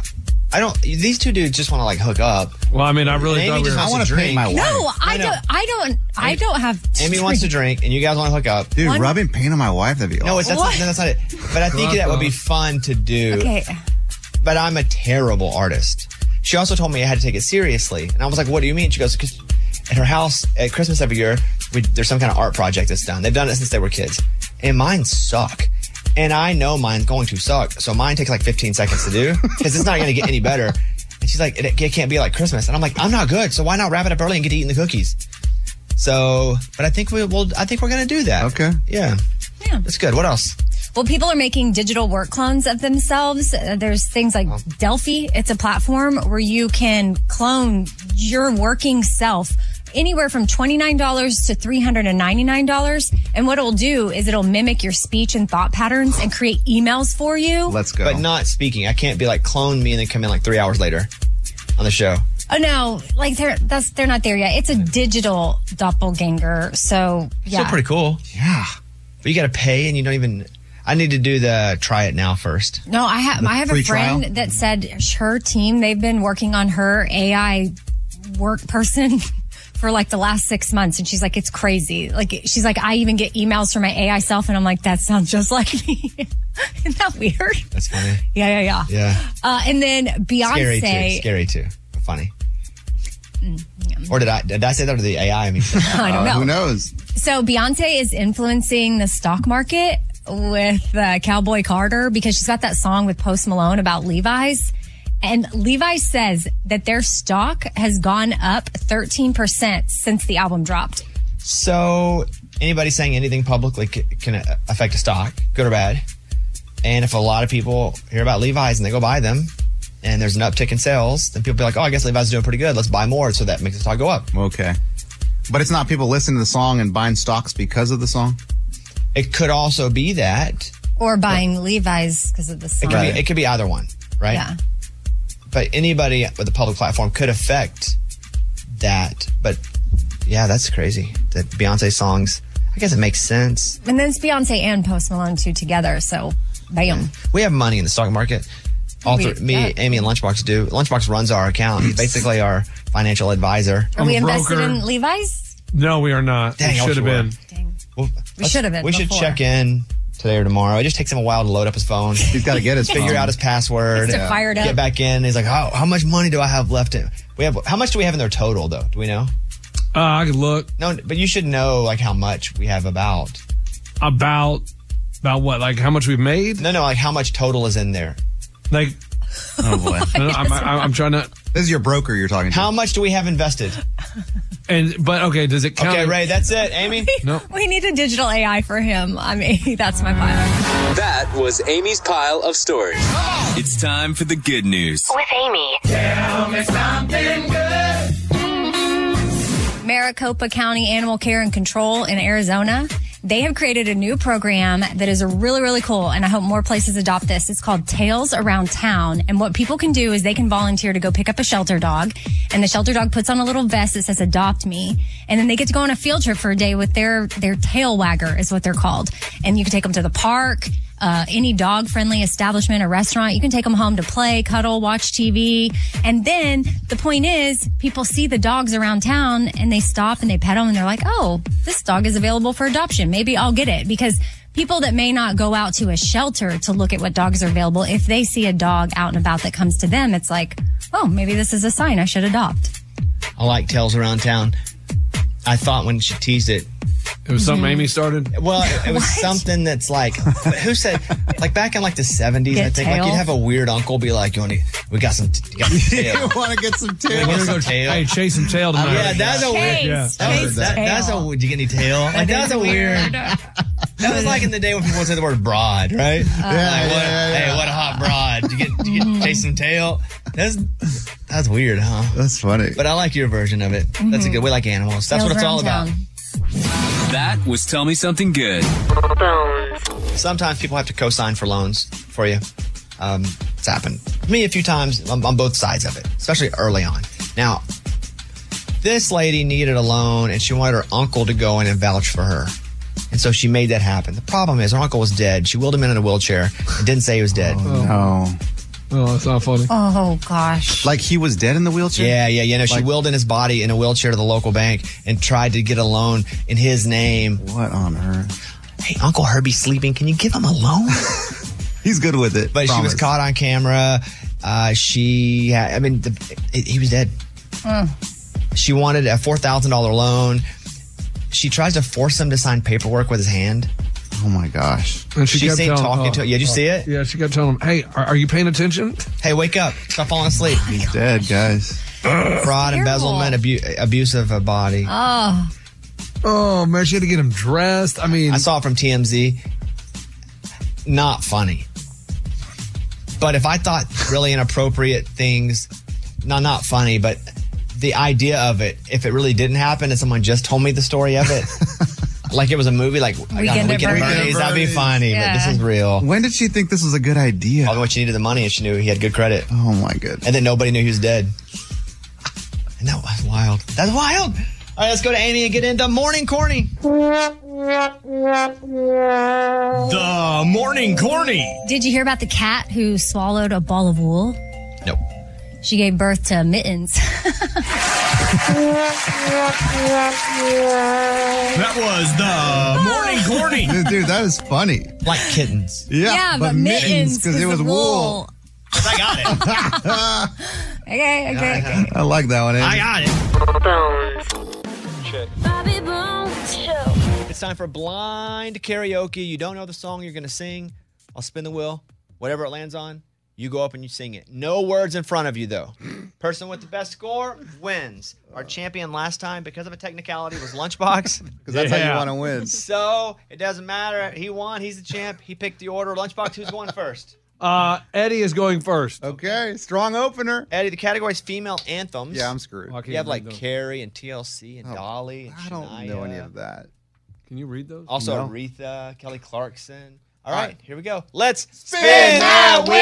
I don't. These two dudes just want to like hook up. Well, I mean, I really Amy thought we just were- wants I wanna to pay drink. my wife. No, I No, no. don't. I don't. I don't have. To Amy drink. wants to drink, and you guys want to hook up. Dude, One- rubbing paint on my wife, that'd be No, awesome. it's, that's, not, no, that's not it. But I think that would be fun to do. Okay. But I'm a terrible artist. She also told me I had to take it seriously. And I was like, what do you mean? She goes, because at her house at Christmas every year, we, there's some kind of art project that's done. They've done it since they were kids. And mine suck. And I know mine's going to suck. So mine takes like fifteen seconds to do because it's not going to get any better. And she's like, it, it can't be like Christmas. And I'm like, I'm not good. So why not wrap it up early and get to eating the cookies? So, but I think we will, I think we're going to do that. Okay. Yeah. Yeah. That's good. What else? Well, people are making digital work clones of themselves. Uh, there's things like Delphi. It's a platform where you can clone your working self anywhere from twenty-nine dollars to three hundred ninety-nine dollars. And what it'll do is it'll mimic your speech and thought patterns and create emails for you. Let's go. But not speaking. I can't be like clone me and then come in like three hours later on the show. Oh no, like they're that's they're not there yet. It's a digital doppelganger. So yeah. Still pretty cool. Yeah. But you got to pay and you don't even. I need to do the try it now first. No, I have I have a free friend trial? that said her team, they've been working on her A I work person for like the last six months. And she's like, it's crazy. Like, she's like, I even get emails from my A I self. And I'm like, that sounds just like me. Isn't that weird? That's funny. Yeah, yeah, yeah. Yeah. Uh, and then Beyonce. Scary too. Scary too. But funny. Or did I did I say that or the A I? I mean, I don't know. Who knows? So Beyonce is influencing the stock market with uh, Cowboy Carter because she's got that song with Post Malone about Levi's. And Levi's says that their stock has gone up thirteen percent since the album dropped. So anybody saying anything publicly c- can affect a stock, good or bad. And if a lot of people hear about Levi's and they go buy them, and there's an uptick in sales, then people be like, oh, I guess Levi's is doing pretty good. Let's buy more. So that makes the stock go up. Okay. But it's not people listening to the song and buying stocks because of the song? It could also be that. Or buying Levi's because of the It song. could, be, it could be either one, right? Yeah. But anybody with a public platform could affect that. But yeah, that's crazy. That Beyonce songs, I guess it makes sense. And then it's Beyonce and Post Malone two together. So, bam. We have money in the stock market. All We- three, me, yeah. Amy, and Lunchbox do. Lunchbox runs our account. He's basically our financial advisor. Are we invested in Levi's? No, we are not. Dang, we I should have wish been. we were. We should have been. We should before. check in today or tomorrow. It just takes him a while to load up his phone. He's got to get his Figure phone. out his password. Just to fire it up. Get back in. He's like, how how much money do I have left in? We have. How much do we have in there total though? Do we know? Uh, I could look. No, but you should know like how much we have about. About about what? Like how much we've made? No, no, like how much total is in there. Like, oh boy. I'm, I'm, I'm trying to. This is your broker you're talking to. How much do we have invested? And but okay, does it count? Okay, Ray, that's it. Amy? No. We need a digital A I for him. I mean, that's my pile. That was Amy's pile of stories. It's time for the good news. With Amy. Tell me something good. Maricopa County Animal Care and Control in Arizona. They have created a new program that is really, really cool, and I hope more places adopt this. It's called Tails Around Town, and what people can do is they can volunteer to go pick up a shelter dog, and the shelter dog puts on a little vest that says "Adopt Me," and then they get to go on a field trip for a day with their their tail wagger, is what they're called, and you can take them to the park. Uh, any dog-friendly establishment or restaurant, you can take them home to play, cuddle, watch T V. And then the point is, people see the dogs around town and they stop and they pet them and they're like, oh, this dog is available for adoption. Maybe I'll get it. Because people that may not go out to a shelter to look at what dogs are available, if they see a dog out and about that comes to them, it's like, oh, maybe this is a sign I should adopt. I like Tails Around Town. I thought when she teased it, It was something Amy started. Well, it, it was something that's like, who said, like back in like the seventies, Get I think, tail. like you'd have a weird uncle be like, you want to, we got some, you got some tail. You want to get some You tail? wanna get some Go, tail? hey, chase some tail tonight. Yeah, that's a weird. Chase, Yeah. That was, chase that, that's a. tail. Did you get any tail? Like that was a weird. That was like in the day when people would say the word broad, right? Uh, like, what, yeah, yeah. Hey, what a hot broad! Did you get, did you get chase some tail? That's that's weird, huh? That's funny. But I like your version of it. That's a good. We like animals. That's Tails what it's all around about. town. That was Tell Me Something Good. Bones. Sometimes people have to co-sign for loans for you. Um, it's happened to me a few times on, on both sides of it, especially early on. Now, this lady needed a loan and she wanted her uncle to go in and vouch for her. And so she made that happen. The problem is her uncle was dead. She wheeled him in in a wheelchair and didn't say he was dead. No. Oh, that's not funny. Oh, gosh. Like he was dead in the wheelchair? Yeah, yeah, yeah. No, she Like- wheeled in his body in a wheelchair to the local bank and tried to get a loan in his name. What on earth? Hey, Uncle Herbie's sleeping. Can you give him a loan? He's good with it. But she was promise. caught on camera. Uh, she, had, I mean, the, he was dead. Mm. She wanted a four thousand dollars loan. She tries to force him to sign paperwork with his hand. Oh my gosh. And she She's kept saying telling- talking oh, to him. Yeah, did you oh, see it? Yeah, she kept telling him, hey, are, are you paying attention? Hey, wake up. Stop falling asleep. He's dead, guys. Fraud, terrible. embezzlement, abu- abuse of a body. Oh. Oh, man, she had to get him dressed. I mean, I saw it from T M Z. Not funny. But if I thought really inappropriate things, no, not funny, but the idea of it, if it really didn't happen and someone just told me the story of it, like it was a movie, like Weekend Weekend, at Weekend at Bernie's. Bernie's, that'd be funny, Yeah. but this is real. When did she think this was a good idea? Probably when she needed the money and she knew he had good credit. Oh my goodness. And then nobody knew he was dead. And that was wild. That's wild. All right, let's go to Amy and get into Morning Corny. The Morning Corny. Did you hear about the cat who swallowed a ball of wool? Nope. She gave birth to mittens. That was the Morning Corny. Dude, that is funny. Like kittens. Yeah, Yeah, but mittens, because it 'cause was the wool. I got it. Okay, okay, okay. I like that one. Amy. I got it. Bones. Bobby Bones Show. It's time for blind karaoke. You don't know the song you're going to sing. I'll spin the wheel. Whatever it lands on, you go up and you sing it. No words in front of you, though. Person with the best score wins. Our champion last time, because of a technicality, was Lunchbox. Because that's how Yeah. you want to win. So it doesn't matter. He won. He's the champ. He picked the order. Lunchbox, who's going first? uh, Eddie is going first. Okay, strong opener. Eddie, the category is female anthems. Yeah, I'm screwed. Well, can You have like read those? Carrie and T L C and Oh, Dolly and I don't Shania. know any of that. Can you read those? Also No. Aretha, Kelly Clarkson. All All right, right. here we go. Let's spin, Spin that that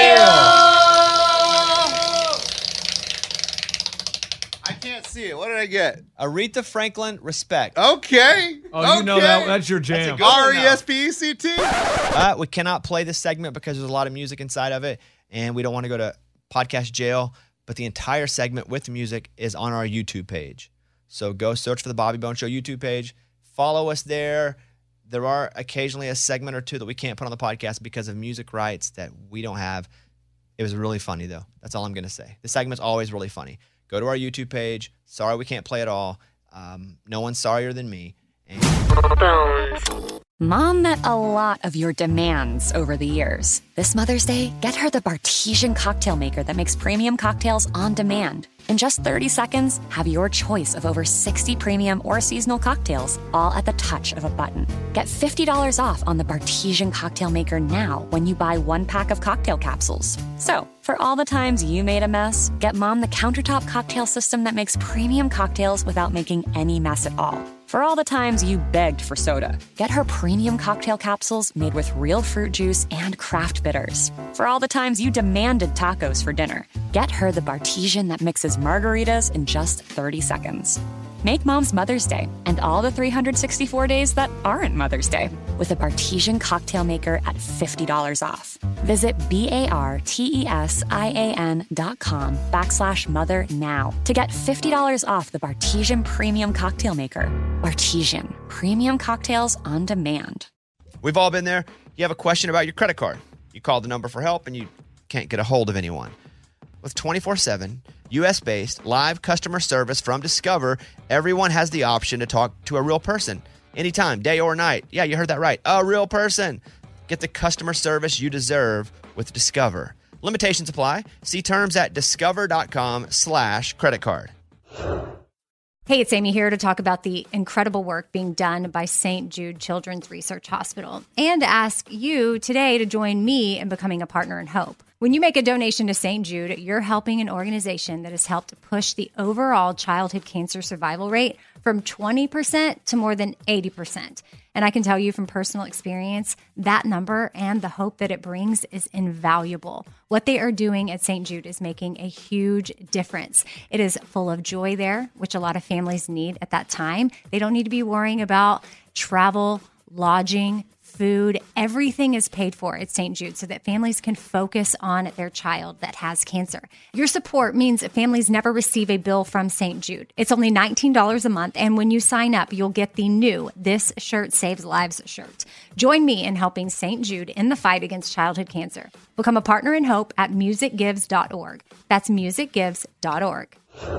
wheel. I can't see it. What did I get? Aretha Franklin, Respect. Okay. Oh, you know that. That's your jam. good one. R E S P E C T. Uh, we cannot play this segment because there's a lot of music inside of it, and we don't want to go to podcast jail. But the entire segment with music is on our YouTube page. So go search for the Bobby Bones Show YouTube page. Follow us there. There are occasionally a segment or two that we can't put on the podcast because of music rights that we don't have. It was really funny, though. That's all I'm going to say. The segment's always really funny. Go to our YouTube page. Sorry we can't play it all. Um, no one's sorrier than me. And Bones. Mom met a lot of your demands over the years. This Mother's Day, get her the Bartesian cocktail maker that makes premium cocktails on demand. In just thirty seconds, have your choice of over sixty premium or seasonal cocktails, all at the touch of a button. Get fifty dollars off on the Bartesian cocktail maker now when you buy one pack of cocktail capsules. So, for all the times you made a mess, get Mom the countertop cocktail system that makes premium cocktails without making any mess at all. For all the times you begged for soda, get her premium cocktail capsules made with real fruit juice and craft bitters. For all the times you demanded tacos for dinner, get her the Bartesian that mixes margaritas in just thirty seconds. Make Mom's Mother's Day and all the three hundred sixty-four days that aren't Mother's Day with a Bartesian cocktail maker at fifty dollars off. Visit B-A-R-T-E-S-I-A-N dot com backslash mother now to get fifty dollars off the Bartesian Premium Cocktail Maker. Bartesian, premium cocktails on demand. we've all been there. You have a question about your credit card. You call the number for help and you can't get a hold of anyone. With twenty-four seven, U S-based live customer service from Discover, everyone has the option to talk to a real person anytime, day or night. Yeah, you heard that right. A real person. Get the customer service you deserve with Discover. Limitations apply. See terms at discover.com slash credit card. Hey, it's Amy here to talk about the incredible work being done by Saint Jude Children's Research Hospital and to ask you today to join me in becoming a partner in hope. When you make a donation to Saint Jude, you're helping an organization that has helped push the overall childhood cancer survival rate from twenty percent to more than eighty percent. And I can tell you from personal experience, that number and the hope that it brings is invaluable. What they are doing at Saint Jude is making a huge difference. It is full of joy there, which a lot of families need at that time. They don't need to be worrying about travel, lodging, food, everything is paid for at Saint Jude so that families can focus on their child that has cancer. Your support means that families never receive a bill from Saint Jude. It's only nineteen dollars a month, and when you sign up, you'll get the new This Shirt Saves Lives shirt. Join me in helping Saint Jude in the fight against childhood cancer. Become a partner in hope at music gives dot org. That's music gives dot org.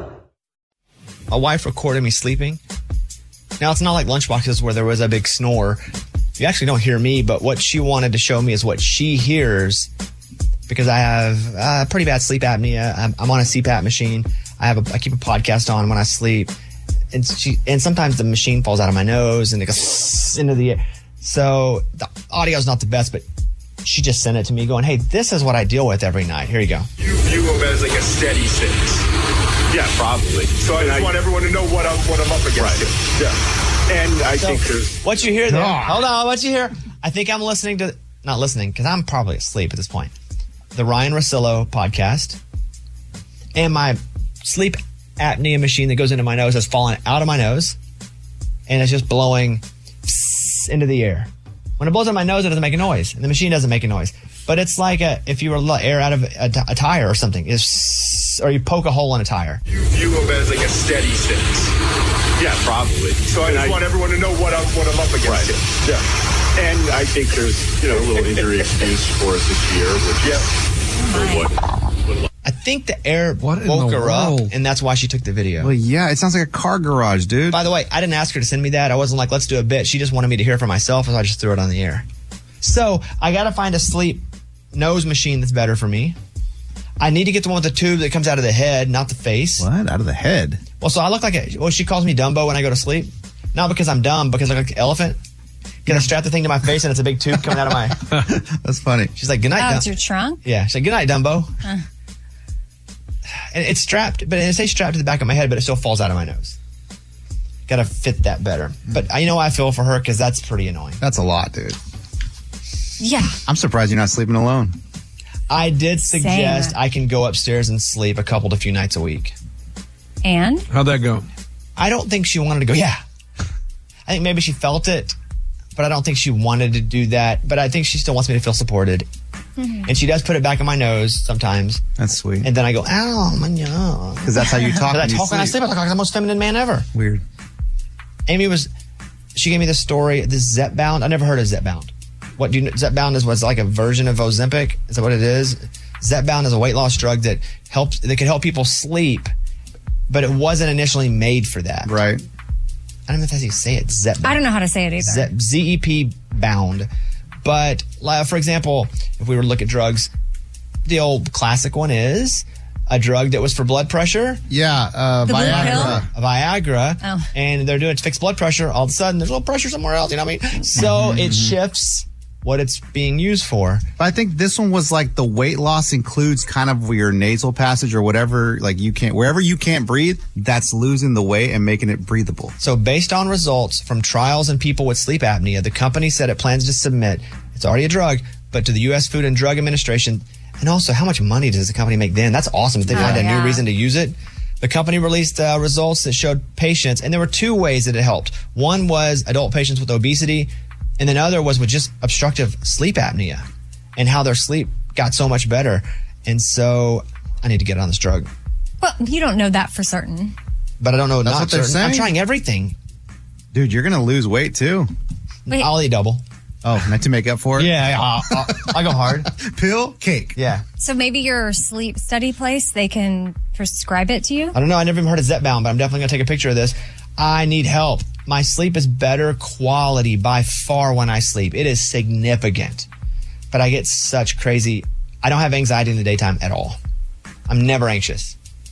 My wife recorded me sleeping. Now, it's not like Lunchboxes where there was a big snore. You actually don't hear me, but what she wanted to show me is what she hears because I have uh, pretty bad sleep apnea. I'm, I'm on a C PAP machine. I have a, I keep a podcast on when I sleep. And she and sometimes the machine falls out of my nose and it goes into the air. So the audio's not the best, but she just sent it to me going, hey, this is what I deal with every night. Here you go. You view them as like a steady six. Yeah, probably. So I just I, want everyone to know what I'm what I'm up against. Right. Yeah. And I so, think there's what you hear there. Oh. Hold on, what you hear? I think I'm listening to not listening because I'm probably asleep at this point. The Ryan Russillo podcast and my sleep apnea machine that goes into my nose has fallen out of my nose and it's just blowing into the air. When it blows out my nose, it doesn't make a noise, and the machine doesn't make a noise. But it's like a, if you were to let air out of a, t- a tire or something, it's, or you poke a hole in a tire. You view them as like a steady six. Yeah, probably. So I just I, want everyone to know what I'm what I'm up against. Right. Here. Yeah. And I think there's you know a little injury excuse for us this year, which yeah. What, what, I think the air what woke her world? up, and that's why she took the video. Well, yeah, it sounds like a car garage, dude. By the way, I didn't ask her to send me that. I wasn't like, let's do a bit. She just wanted me to hear it for myself, so I just threw it on the air. So I got to find a sleep nose machine that's better for me. I need to get the one with the tube that comes out of the head, not the face. What? Out of the head? Well, so I look like a, well, she calls me Dumbo when I go to sleep. Not because I'm dumb, because I look like an elephant. Because I strap the thing to my face and it's a big tube coming out of my... That's funny. She's like, good night, Oh, Dumbo. it's your trunk? Yeah, she's like, good night, Dumbo. Uh. And it's strapped, but it stays strapped to the back of my head, but it still falls out of my nose. Got to fit that better. But you know, I feel for her because that's pretty annoying. That's a lot, dude. Yeah. I'm surprised you're not sleeping alone. I did suggest Same. I can go upstairs and sleep a couple to few nights a week. And? How'd that go? I don't think she wanted to go, yeah. I think maybe she felt it, but I don't think she wanted to do that. But I think she still wants me to feel supported. Mm-hmm. And she does put it back in my nose sometimes. That's sweet. And then I go, ow, my nose. Because that's how you talk when I talk when I sleep. I talk like the most feminine man ever. Weird. Amy was, she gave me this story, this Zepbound. I never heard of Zepbound. What do you know? Zepbound is what's like a version of Ozempic. Is that what it is? Zepbound is a weight loss drug that helps, that can help people sleep, but it wasn't initially made for that. Right. I don't know if that's how you say it. Zepbound. I don't know how to say it either. Z E P bound. But like, for example, if we were to look at drugs, the old classic one is a drug that was for blood pressure. Yeah, uh, The blue Viagra. A Viagra. Oh. And they're doing it to fix blood pressure. All of a sudden, there's a little pressure somewhere else. You know what I mean? So it shifts what it's being used for. But I think this one was like the weight loss includes kind of your nasal passage or whatever, like you can't, wherever you can't breathe, that's losing the weight and making it breathable. So based on results from trials in people with sleep apnea, the company said it plans to submit, it's already a drug, but to the U S Food and Drug Administration. And also, how much money does the company make then? That's awesome if they Oh, find a yeah. new reason to use it. The company released uh, results that showed patients, and there were two ways that it helped. One was adult patients with obesity, and then other was with just obstructive sleep apnea and how their sleep got so much better. And so I need to get on this drug. Well, you don't know that for certain. But I don't know. That's not what they're certain. I'm saying. trying everything. Dude, you're going to lose weight too. Wait. I'll eat double. Oh, meant to make up for it? Yeah, I'll, I'll, I go hard. Pill, cake. Yeah. So maybe your sleep study place, they can prescribe it to you? I don't know. I never even heard of Zepbound, but I'm definitely going to take a picture of this. I need help. My sleep is better quality by far when I sleep. It is significant. But I get such crazy... I don't have anxiety in the daytime at all. I'm never anxious.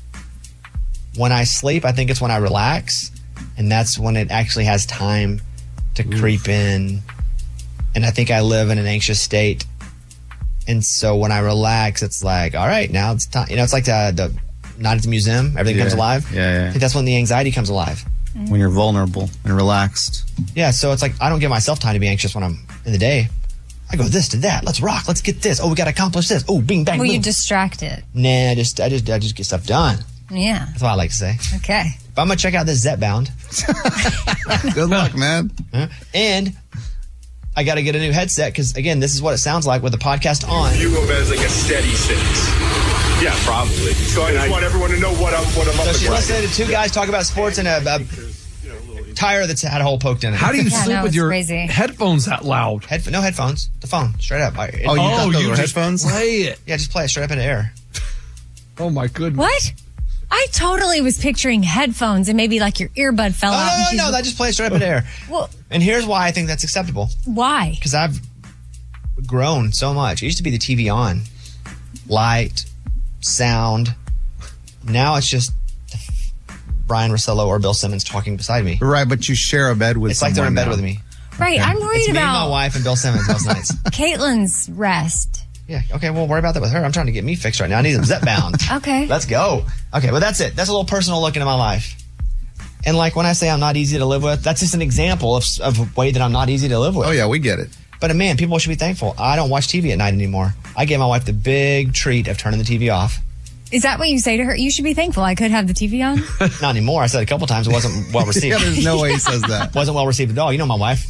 When I sleep, I think it's when I relax, and that's when it actually has time to Oof. creep in. And I think I live in an anxious state. And so when I relax, it's like, all right, now it's time. You know, it's like the, the night at the museum. Everything Yeah. comes alive. Yeah, yeah. I think that's when the anxiety comes alive. When you're vulnerable and relaxed. Yeah, so it's like I don't give myself time to be anxious when I'm in the day. I go this to that. Let's rock. Let's get this. Oh, we got to accomplish this. Oh, bing, bang, Well, boom. you distract it. Nah, I just, I just, I just get stuff done. Yeah. That's what I like to say. Okay. But I'm gonna check out this Zepbound. Good luck, man. Uh, and I got to get a new headset because, again, this is what it sounds like with the podcast on. View him as like a steady six. Yeah, probably. So I just want everyone to know what I'm what I'm So up she's against. listening to two guys talk about sports and a, a tire that's had a hole poked in it. How do you Yeah, sleep no, with it's your crazy. headphones that loud? Headf- no headphones. The phone, straight up. I- Oh, you Oh, thought those you were just headphones? play it. Yeah, just play it straight up in the air. Oh my goodness. What? I totally was picturing headphones and maybe like your earbud fell Oh, out. and no, she's- no, no. I just play it straight up in the air. Well, And here's why I think that's acceptable. why? Because I've grown so much. It used to be the T V on, light, sound. Now it's just Brian Russello or Bill Simmons talking beside me. Right, but you share a bed with It's like they're in someone bed now. with me. Right, I'm worried It's me and my about wife and Bill Simmons most nights. Caitlin's rest. Yeah, okay, well, worry about that with her. I'm trying to get me fixed right now. I need them zip bound. Okay. Let's go. Okay, well, that's it. That's a little personal look into my life. And like when I say I'm not easy to live with, that's just an example of, of a way that I'm not easy to live with. Oh, yeah, we get it. But uh, man, people should be thankful. I don't watch T V at night anymore. I gave my wife the big treat of turning the T V off. Is that what you say to her? You should be thankful I could have the T V on. Not anymore. I said it a couple times. It wasn't well received. Yeah, there's no way he says that. Wasn't well received at all. You know my wife.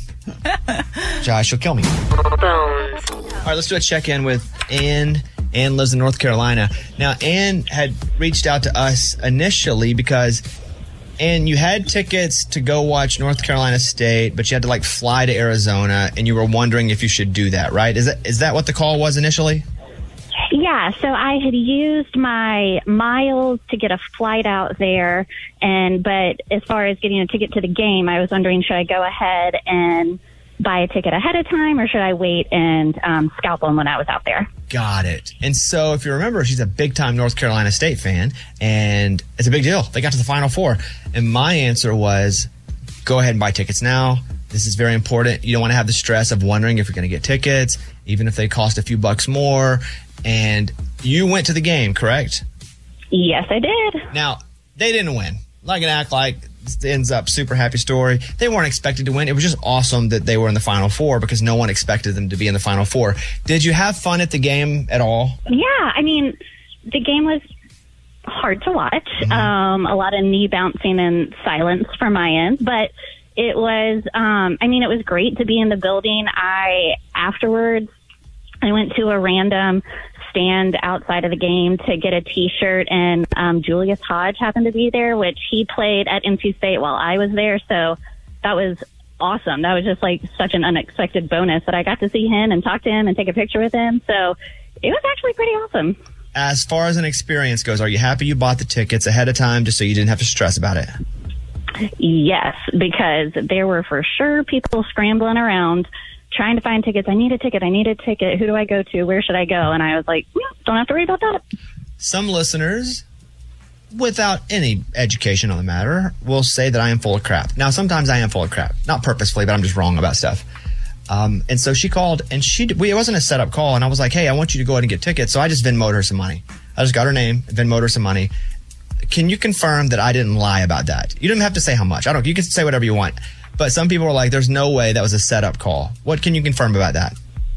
Josh, she'll kill me. Bones. All right, let's do a check-in with Ann. Ann lives in North Carolina. Now, Ann had reached out to us initially because, Ann, you had tickets to go watch North Carolina State, but you had to, like, fly to Arizona, and you were wondering if you should do that, right? Is that is that what the call was initially? Yeah, so I had used my miles to get a flight out there, and but as far as getting a ticket to the game, I was wondering, should I go ahead and buy a ticket ahead of time, or should I wait and um, scalp them when I was out there? Got it. And so if you remember, she's a big-time North Carolina State fan, and it's a big deal. They got to the Final Four. And my answer was, go ahead and buy tickets now. This is very important. You don't want to have the stress of wondering if you're going to get tickets, even if they cost a few bucks more. And you went to the game, correct? Yes, I did. Now, they didn't win. I'm not going to act like this ends up super happy story. They weren't expected to win. It was just awesome that they were in the Final Four because no one expected them to be in the Final Four. Did you have fun at the game at all? Yeah, I mean, the game was hard to watch. Mm-hmm. Um, a lot of knee bouncing and silence from my end, but it was, um, I mean, it was great to be in the building. I, afterwards, I went to a random stand outside of the game to get a T-shirt, and um, Julius Hodge happened to be there, which he played at N C State while I was there. So that was awesome. That was just like such an unexpected bonus that I got to see him and talk to him and take a picture with him. So it was actually pretty awesome. As far as an experience goes, are you happy you bought the tickets ahead of time just so you didn't have to stress about it? Yes, because there were for sure people scrambling around trying to find tickets. I need a ticket. I need a ticket. Who do I go to? Where should I go? And I was like, no, don't have to worry about that. Some listeners, without any education on the matter, will say that I am full of crap. Now, sometimes I am full of crap. Not purposefully, but I'm just wrong about stuff. Um, and so she called, and she we, it wasn't a set-up call, and I was like, hey, I want you to go ahead and get tickets. So I just Venmo'd her some money. I just got her name, Venmo'd her some money. Can you confirm that I didn't lie about that? You don't have to say how much. I don't. You can say whatever you want. But some people were like, there's no way that was a setup call. What can you confirm about that?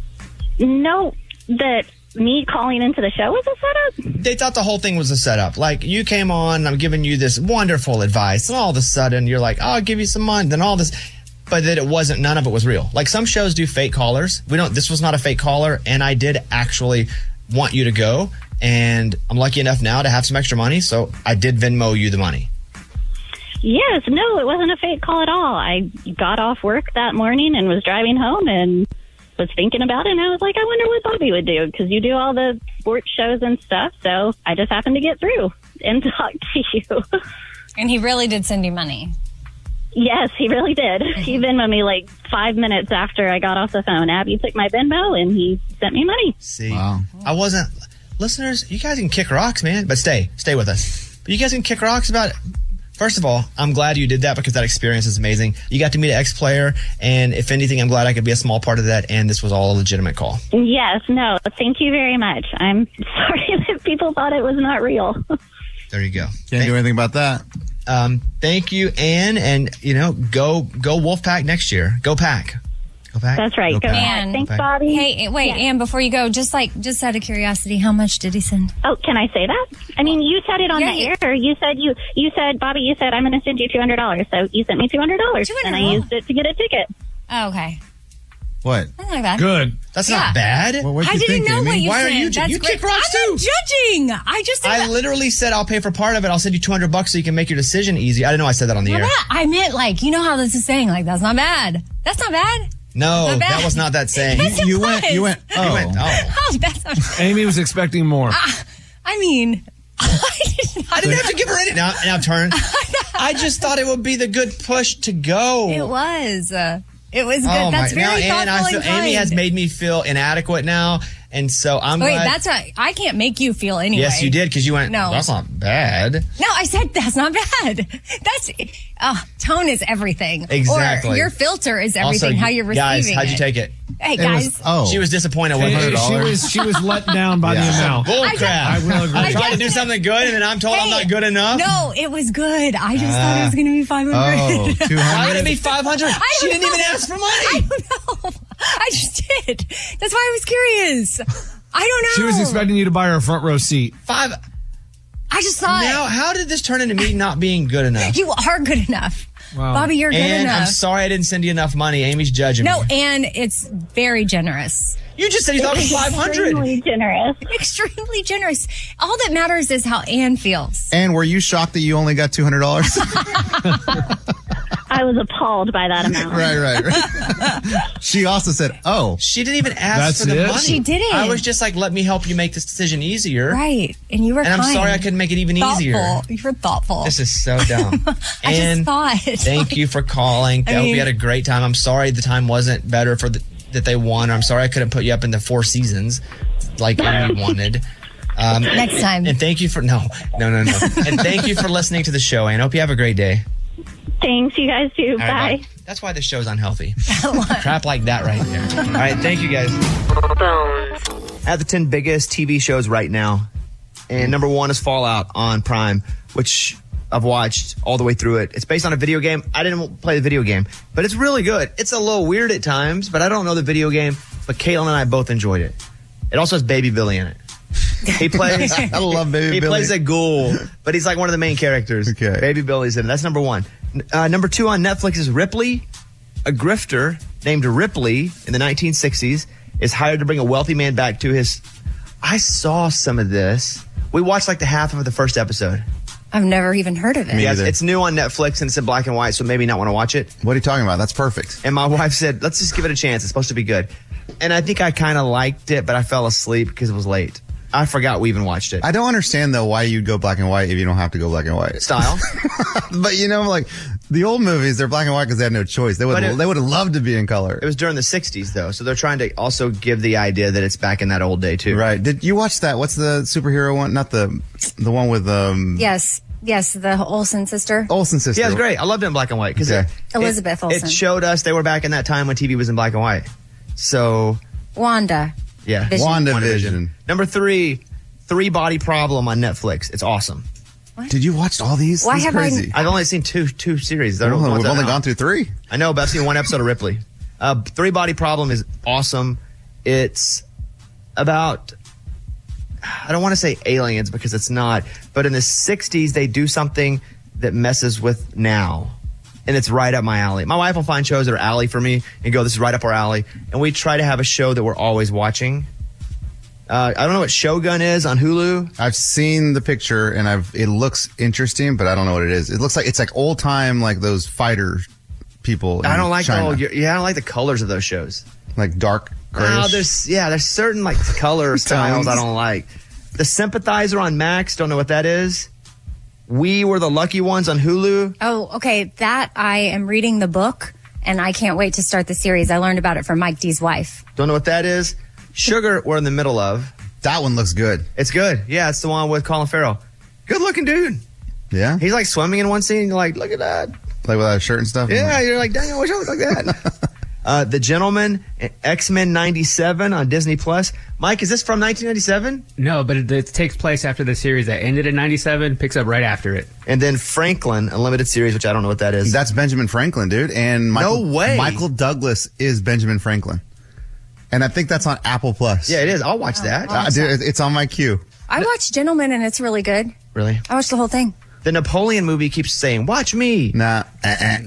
No, that me calling into the show was a setup? They thought the whole thing was a setup. Like, you came on, and I'm giving you this wonderful advice, and all of a sudden you're like, oh, I'll give you some money, then all this. But that it wasn't, none of it was real. Like, some shows do fake callers. We don't, this was not a fake caller, and I did actually want you to go, and I'm lucky enough now to have some extra money, so I did Venmo you the money. Yes, no, it wasn't a fake call at all. I got off work that morning and was driving home and was thinking about it, and I was like, I wonder what Bobby would do, because you do all the sports shows and stuff, so I just happened to get through and talk to you. And he really did send you money. Yes, he really did. He Venmoed me like five minutes after I got off the phone. Abby took my Venmo, and he sent me money. See, wow. I wasn't, listeners, you guys can kick rocks, man, but stay, stay with us. But you guys can kick rocks about it. First of all, I'm glad you did that because that experience is amazing. You got to meet an ex-player, and if anything, I'm glad I could be a small part of that, and this was all a legitimate call. Yes, no, thank you very much. I'm sorry that people thought it was not real. There you go. Can't Thank, do anything about that. Um, thank you, Ann, and, you know, go go Wolfpack next year. Go Pack. Go Pack. That's right. Go, Pack. Pack. Ann. Thanks, Go Pack. Bobby. Hey, wait, Yeah. Ann, before you go, just like, just out of curiosity, how much did he send? Oh, can I say that? I mean, you said it on Yeah, the you- air. You said you, you said, Bobby, you said, I'm going to send you two hundred dollars. So you sent me two hundred dollars, and I $200? used it to get a ticket. Oh, okay. What? That's not bad. Good. That's Yeah. not bad. Well, what'd I you didn't think, know Amy? what you Why said. are you ju- That's you great. kick rocks I'm not too. judging. I just said I that- literally said I'll pay for part of it. I'll send you two hundred bucks so you can make your decision easy. I didn't know I said that on the Not air. bad. I meant like, you know how this is saying, like, that's not bad. That's not bad. No, Not bad. that was not that saying. Yes, it You went. was. You went. Oh. You went, oh. Oh, that's not Amy was expecting more. I mean, I didn't have to give her any. Now, now turn. I just thought it would be the good push to go. it was. Uh, it was good. Oh that's my! very Now, and I thoughtful feel, and Amy has kind. made me feel inadequate now, and so I'm Wait, glad. that's right. I can't make you feel anyway. Yes, you did because you went. No. That's not bad. No, I said that's not bad. That's uh, tone is everything. Exactly. Or your filter is everything. Also, how you're receiving guys, how'd you it. take it? Hey It was- guys, oh. She was disappointed. She, One hundred she dollars. was she was let down by the Yeah. amount. Bull I crap. I will agree. I'm trying I to do guess- something good, and then I'm told I'm Hey, not good enough. No, it was good. I just thought it was going to be five hundred. Oh, two Why hundred. would it be five hundred? I She don't didn't even know. ask for money. I don't know. I just did. That's why I was curious. I don't know. She was expecting you to buy her a front row seat. Five. I just thought Now, how did this turn into me not being good enough? you are good enough. Wow. Bobby, you're good and enough. I'm sorry I didn't send you enough money. Amy's judging No, me. and it's very generous. You just said you thought it was five hundred. Extremely generous. Extremely generous. All that matters is how Anne feels. And were you shocked that you only got two hundred dollars? I was appalled by that amount. Right, right, right. She also said, "Oh, She didn't even ask That's for the it? money. She didn't. I was just like, let me help you make this decision easier. Right. And you were And I'm kind. sorry I couldn't make it even thoughtful. easier. You were thoughtful. This is so dumb. I and just thought. thank you for calling. I, I hope mean- you had a great time. I'm sorry the time wasn't better for the, that they won. I'm sorry I couldn't put you up in the Four Seasons like Amy wanted. Um, Next time. And thank you for no, no, no, no. And thank you for listening to the show. And I hope you have a great day. Thanks, you guys too. All right, Bye. That's why this show's unhealthy. Crap like that right there. All right, thank you guys. Bones. At the ten biggest T V shows right now, and number one is Fallout on Prime, which I've watched all the way through it. It's based on a video game. I didn't play the video game, but it's really good. It's a little weird at times, but I don't know the video game. But Caitlin and I both enjoyed it. It also has Baby Billy in it. He plays. I love Baby he Billy." plays a ghoul, but he's like one of the main characters. Okay. Baby Billy's in it. That's number one. Uh, number two on Netflix is Ripley. A grifter named Ripley in the nineteen sixties is hired to bring a wealthy man back to his. I saw some of this. We watched like the half of the first episode. I've never even heard of it. Me Yes, either. it's new on Netflix and it's in black and white, so maybe not want to watch it. What are you talking about? That's perfect." And my wife said, let's just give it a chance. It's supposed to be good. And I think I kind of liked it, but I fell asleep because it was late. I forgot we even watched it. I don't understand though why you'd go black and white if you don't have to go black and white. Style. But you know, like the old movies, they're black and white because they had no choice. They would But it- they would have loved to be in color. It was during the sixties, though, so they're trying to also give the idea that it's back in that old day, too. Right? Did you watch that? What's the superhero one? Not the the one with um Yes. Yes. The Olsen sister. Olsen sister. Yeah, it was great. I loved it in black and white. 'cause Okay. it- Elizabeth it, Olsen. It showed us they were back in that time when T V was in black and white. So, Wanda. yeah. Vision. WandaVision. Number three, Three Body Problem on Netflix. It's awesome. Did you watch all these? Why That's have I- crazy. I've only seen two two series. They're the Oh, ones we've that only are gone out. through three. I know, but I've seen one episode of Ripley. Uh, Three Body Problem is awesome. It's about, I don't want to say aliens because it's not, but in the sixties, they do something that messes with now. And it's right up my alley. My wife will find shows that are alley for me and go, this is right up our alley. And we try to have a show that we're always watching. Uh, I don't know what Shogun is on Hulu. I've seen the picture and I've it looks interesting, but I don't know what it is. It looks like it's like old time, like those fighter people. I in don't like the China. whole, yeah, I don't like the colors of those shows. like dark grayish. No, there's yeah, there's certain like color styles I Tones. don't like. The Sympathizer on Max, don't know what that is. We Were the Lucky Ones on Hulu. Oh, okay. That I am reading the book, and I can't wait to start the series. I learned about it from Mike D's wife. Don't know what that is. Sugar, we're in the middle of. That one looks good. It's good. Yeah, it's the one with Colin Farrell. Good looking dude. Yeah, He's like swimming in one scene. You're like, look at that. like without a shirt and stuff. Yeah, you're like, dang, I wish I looked like that. uh, the Gentleman, X-Men ninety-seven on Disney Plus. Mike, is this from nineteen ninety-seven? No, but it, it takes place after the series that ended in ninety-seven, picks up right after it. And then Franklin, a limited series, which I don't know what that is. That's Benjamin Franklin, dude. And Michael, No way. Michael Douglas is Benjamin Franklin, and I think that's on Apple Plus. Yeah, it is. I'll watch that. Uh, dude, it's on my queue. I watched Gentleman, and it's really good. Really? I watched the whole thing. The Napoleon movie keeps saying, watch me. Nah. Uh-uh.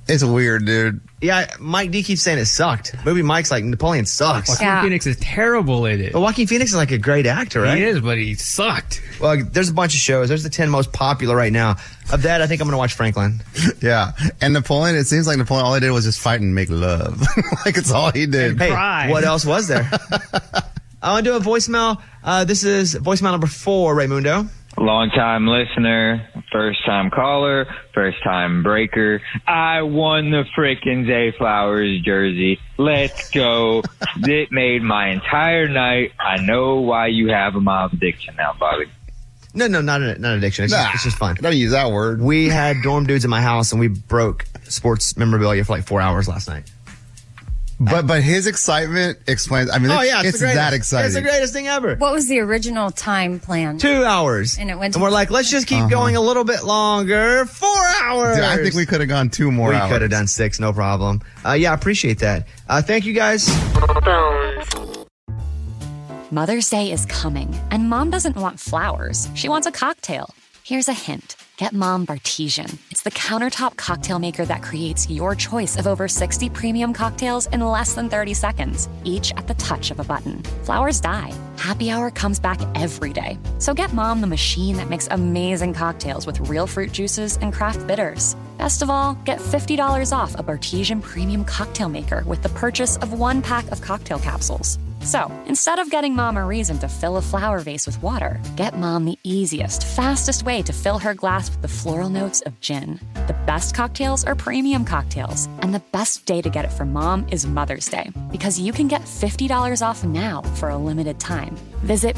It's weird, dude. Yeah, Mike D keeps saying it sucked. Movie Mike's like, Napoleon sucks. Joaquin Yeah. Phoenix is terrible in it. But Joaquin Phoenix is like a great actor, right? He is, but he sucked. Well, there's a bunch of shows. There's the ten most popular right now. Of that, I think I'm going to watch Franklin. Yeah. And Napoleon, it seems like Napoleon, all he did was just fight and make love. Like, it's all he did. Hey, Cry. what else was there? I want to do a voicemail. Uh, this is voicemail number four, Raymundo. Long time listener, first time caller, first time breaker. I won the frickin' Zay Flowers jersey. Let's go. It made my entire night. I know why you have a mild addiction now, Bobby. No, no, not an, not an addiction. It's, Nah, just, it's just fun. Don't use that word. We had dorm dudes in my house, and we broke sports memorabilia for like four hours last night. But but his excitement explains. I mean, Oh, it's, yeah, it's, it's the greatest. that exciting. It's the greatest thing ever. What was the original time plan? Two hours. And it went And to- we're like, let's just keep Uh-huh. going a little bit longer. Four hours. Dude, I think we could have gone two more We hours. could have done six, no problem. Uh, yeah, I appreciate that. Uh, thank you guys. Bones. Mother's Day is coming, and Mom doesn't want flowers. She wants a cocktail. Here's a hint. Get Mom Bartesian. It's the countertop cocktail maker that creates your choice of over sixty premium cocktails in less than thirty seconds, each at the touch of a button. Flowers die. Happy Hour comes back every day. So get Mom the machine that makes amazing cocktails with real fruit juices and craft bitters. Best of all, get fifty dollars off a Bartesian premium cocktail maker with the purchase of one pack of cocktail capsules. So, instead of getting Mom a reason to fill a flower vase with water, get Mom the easiest, fastest way to fill her glass with the floral notes of gin. The best cocktails are premium cocktails, and the best day to get it for Mom is Mother's Day, because you can get fifty dollars off now for a limited time. Visit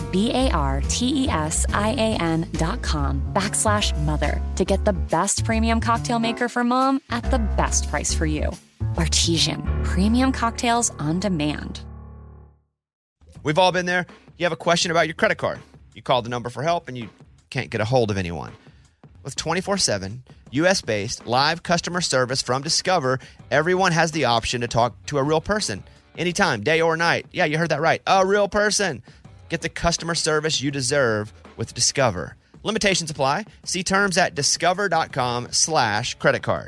B-A-R-T-E-S-I-A-N dot com backslash mother to get the best premium cocktail maker for Mom at the best price for you. Bartesian, premium cocktails on demand. We've all been there. You have a question about your credit card. You call the number for help and you can't get a hold of anyone. With twenty-four seven, U S-based live customer service from Discover, everyone has the option to talk to a real person anytime, day or night. Yeah, you heard that right. A real person. Get the customer service you deserve with Discover. Limitations apply. See terms at discover.com slash credit card.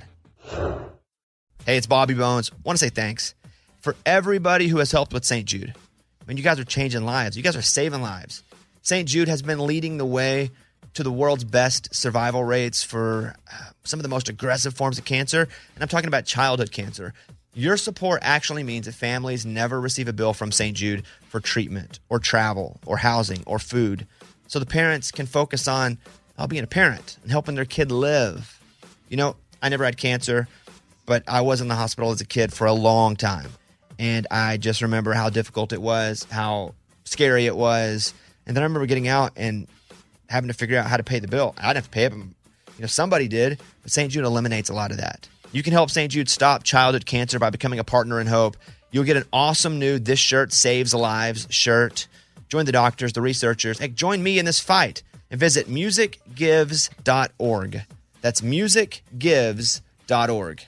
Hey, it's Bobby Bones. Want to say thanks for everybody who has helped with Saint Jude. I mean, you guys are changing lives. You guys are saving lives. Saint Jude has been leading the way to the world's best survival rates for uh, some of the most aggressive forms of cancer. And I'm talking about childhood cancer. Your support actually means that families never receive a bill from Saint Jude for treatment or travel or housing or food. So the parents can focus on uh, being a parent and helping their kid live. You know, I never had cancer, but I was in the hospital as a kid for a long time. And I just remember how difficult it was, how scary it was. And then I remember getting out and having to figure out how to pay the bill. I didn't have to pay it, but you know, somebody did. But Saint Jude eliminates a lot of that. You can help Saint Jude stop childhood cancer by becoming a partner in hope. You'll get an awesome new This Shirt Saves Lives shirt. Join the doctors, the researchers. Hey, join me in this fight and visit music gives dot org. That's music gives dot org.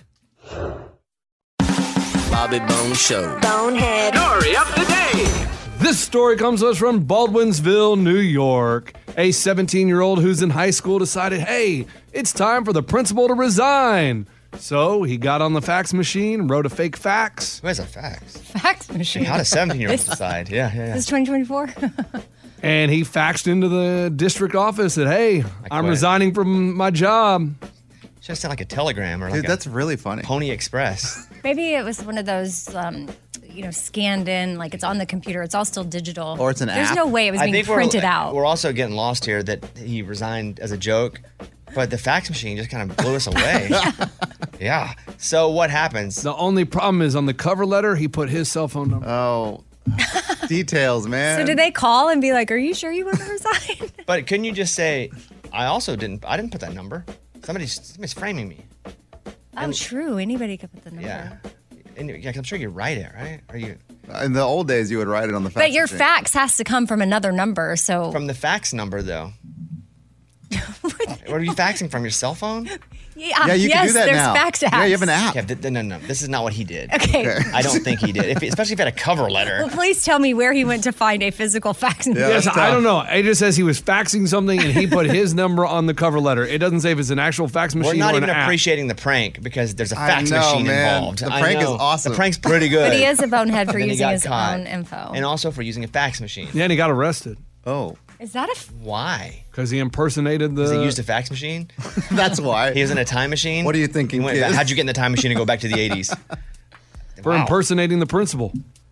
Bobby Bones Show. Bonehead. Story of the day. This story comes to us from Baldwinsville, New York. A seventeen-year-old who's in high school decided, hey, it's time for the principal to resign. So he got on the fax machine, wrote a fake fax. Who has a fax? Fax machine. How does seventeen-year-olds decide? Yeah, yeah, yeah. This is twenty twenty-four. And he faxed into the district office that, hey, I'm quit. resigning from my job. Should sound like a telegram or like Dude, a that's really funny. Pony Express. Maybe it was one of those, um, you know, scanned in, like it's on the computer. It's all still digital. Or it's an There's app. no way it was I being think printed we're, out. We're also getting lost here that he resigned as a joke, but the fax machine just kind of blew us away. yeah. yeah. So what happens? The only problem is on the cover letter, he put his cell phone number. Oh, details, man. So did they call and be like, are you sure you want to resign? But couldn't you just say, I also didn't, I didn't put that number. Somebody's, somebody's framing me. Oh, true. Anybody could put the number. Yeah. And yeah, 'cause I'm sure you write it, right? Or you In the old days, you would write it on the fax But your machine. fax has to come from another number, so. from the fax number though. What are you faxing from? Your cell phone? Yeah, Yeah, you can yes, do that there's now. fax apps. Yeah, you have an app. Okay, th- no, no, no. This is not what he did. Okay. I don't think he did. If, especially if he had a cover letter. Well, please tell me where he went to find a physical fax machine. Yes, I don't know. It just says he was faxing something and he put his number on the cover letter. It doesn't say if it's an actual fax machine We're not or even an app. appreciating the prank because there's a I fax know, machine man. involved. The I prank is know. awesome. The prank's pretty good. But he is a bonehead for And then he using got his caught. own info. And also for using a fax machine. Yeah, and he got arrested. Oh. Is that a f- Why? Because he impersonated the. Because he used a fax machine? That's why. He was in a time machine? What are you thinking, He went kid? back- How'd you get in the time machine and go back to the eighties? For Wow. impersonating the principal.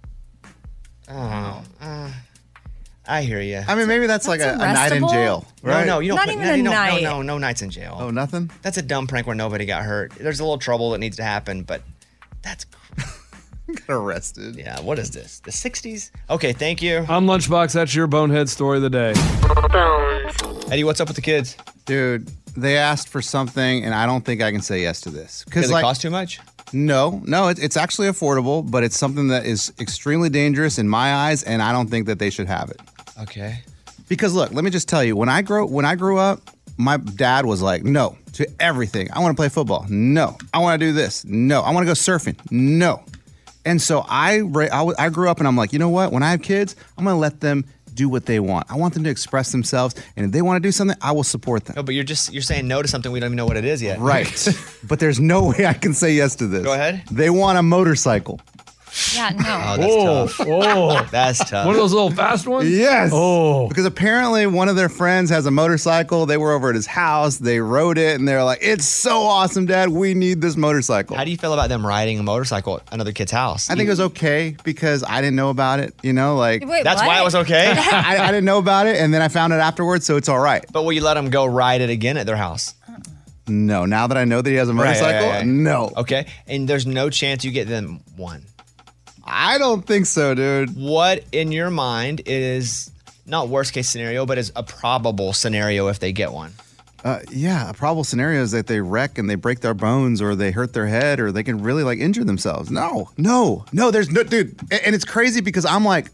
Oh, uh, I hear you. I mean, maybe that's, like a, a night in arrestable? jail, right? No, no, you don't Not put, even no, a no, night. No, no, no nights in jail. Oh, nothing? That's a dumb prank where nobody got hurt. There's a little trouble that needs to happen, but that's Got arrested. yeah. What is this? The sixties? Okay, thank you, I'm Lunchbox. That's your bonehead story of the day. Eddie. What's up with the kids? Dude, they asked for something, and I don't think I can say yes to this. Because it like, cost too much. No, no, it, it's actually affordable, but it's something that is extremely dangerous in my eyes, and I don't think that they should have it. Okay. Because look, let me just tell you, when I grew when I grew up, my dad was like, no to everything. I want to play football. No. I want to do this. No. I want to go surfing. No. And so I, ra- I, w- I grew up and I'm like, you know what? When I have kids, I'm going to let them do what they want. I want them to express themselves. And if they want to do something, I will support them. No, but you're just you're saying no to something we don't even know what it is yet. Right. But there's no way I can say yes to this. Go ahead. They want a motorcycle. Yeah, no. Oh, that's Oh, tough. oh. That's tough. One of those little fast ones? Yes. Oh. Because apparently one of their friends has a motorcycle. They were over at his house. They rode it and they're like, it's so awesome, Dad. We need this motorcycle. How do you feel about them riding a motorcycle at another kid's house? I think it was okay because I didn't know about it, you know, like Wait, That's what? why it was okay. I, I didn't know about it and then I found it afterwards, so it's all right. But will you let them go ride it again at their house? No, now that I know that he has a Right, right, motorcycle, right, right. no. Okay. And there's no chance you get them one. I don't think so, dude. What in your mind is not worst case scenario, but is a probable scenario if they get one? Uh, yeah, a probable scenario is that they wreck and they break their bones or they hurt their head or they can really like injure themselves. No, no, no, there's no, dude. And, and it's crazy because I'm like,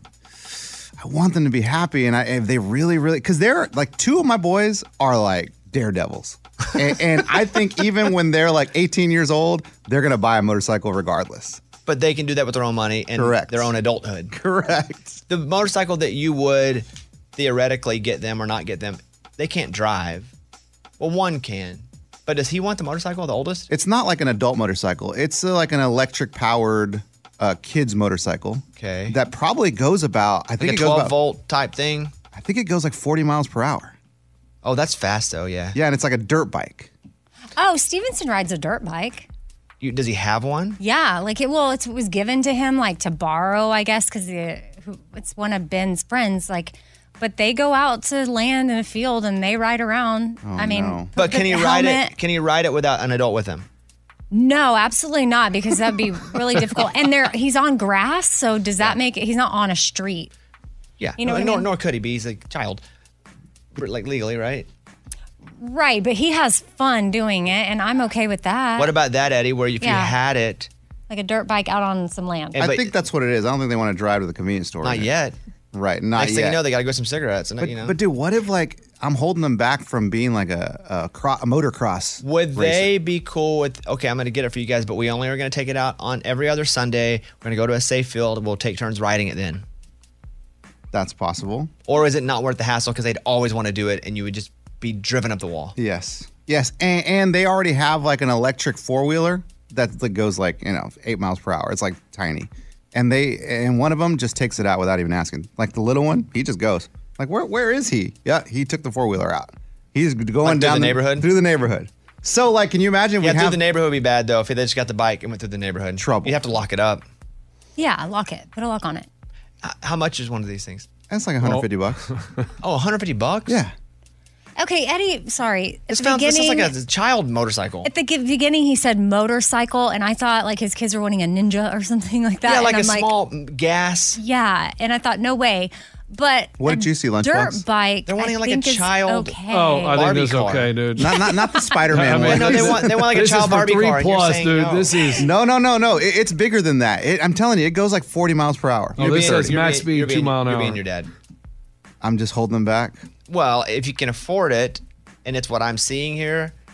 I want them to be happy. And I, if they really, really, because they're like, two of my boys are like daredevils. and, and I think even when they're like eighteen years old, they're going to buy a motorcycle regardless. But they can do that with their own money and Correct. their own adulthood. Correct. The motorcycle that you would theoretically get them or not get them, they can't drive. Well, one can. But does he want the motorcycle, the oldest? It's not like an adult motorcycle. It's uh, like an electric powered uh, kid's motorcycle. Okay. That probably goes about, I think Like a it goes twelve about, volt type thing? I think it goes like forty miles per hour. Oh, that's fast though, yeah. Yeah, and it's like a dirt bike. Oh, Stevenson rides a dirt bike. You, does he have one? Yeah, like it. Well, it's, it was given to him like to borrow, I guess, because it's one of Ben's friends. Like, but they go out to land in a field and they ride around. Oh, I mean, no. But put can he the ride helmet- it? Can he ride it without an adult with him? No, absolutely not, because that'd be really difficult. And there, he's on grass, so does that make it? He's not on a street. Yeah. You know no, what I nor, mean? nor could he be. He's a child. Like legally, right? Right, but he has fun doing it, and I'm okay with that. What about that, Eddie, where if you Yeah. had it, like a dirt bike out on some land? And- I but- think that's what it is. I don't think they want to drive to the convenience store. not yet. Right, not Next yet. thing you know, they got to go some cigarettes. And, but, you know. but dude, what if like I'm holding them back from being like a a, cro- a motocross? Would racer? they be cool with, okay, I'm going to get it for you guys, but we only are going to take it out on every other Sunday. We're going to go to a safe field and we'll take turns riding it then. That's possible. Or is it not worth the hassle because they'd always want to do it and you would just be driven up the wall? Yes, yes, and, and they already have like an electric four wheeler that that goes like you know eight miles per hour. It's like tiny, and they and one of them just takes it out without even asking. Like the little one, he just goes. Like where where is he? Yeah, he took the four wheeler out. He's going Like through down the neighborhood? through the neighborhood. So like, can you imagine? Yeah, we through have the neighborhood would be bad though if they just got the bike and went through the neighborhood. Trouble. You'd have to lock it up. Yeah, lock it. Put a lock on it. H- How much is one of these things? That's like one hundred fifty bucks. Oh, one hundred fifty bucks? Yeah. Okay, Eddie. Sorry. At This, the sounds, this sounds beginning, like a child motorcycle. at the gi- beginning, he said motorcycle, and I thought like his kids were wanting a ninja or something like that. Yeah, like and a I'm small gas. Yeah, and I thought no way. But What a did you see, Lunchbox? Dirt bike. They're wanting I like a think is child- Okay. Oh, I think Barbie that's car. okay, dude. Not not not the Spider-Man I mean, one. no, they want they want like a This is child for Barbie three car. and you're plus, saying dude. no. This is No, no, no, no. It, it's bigger than that. It, I'm telling you, it goes like forty miles per hour. Oh, You're this being- says you're max being- speed you're two being- mile an You're hour. being your dad. I'm just holding them back. Well, if you can afford it, and it's what I'm seeing here,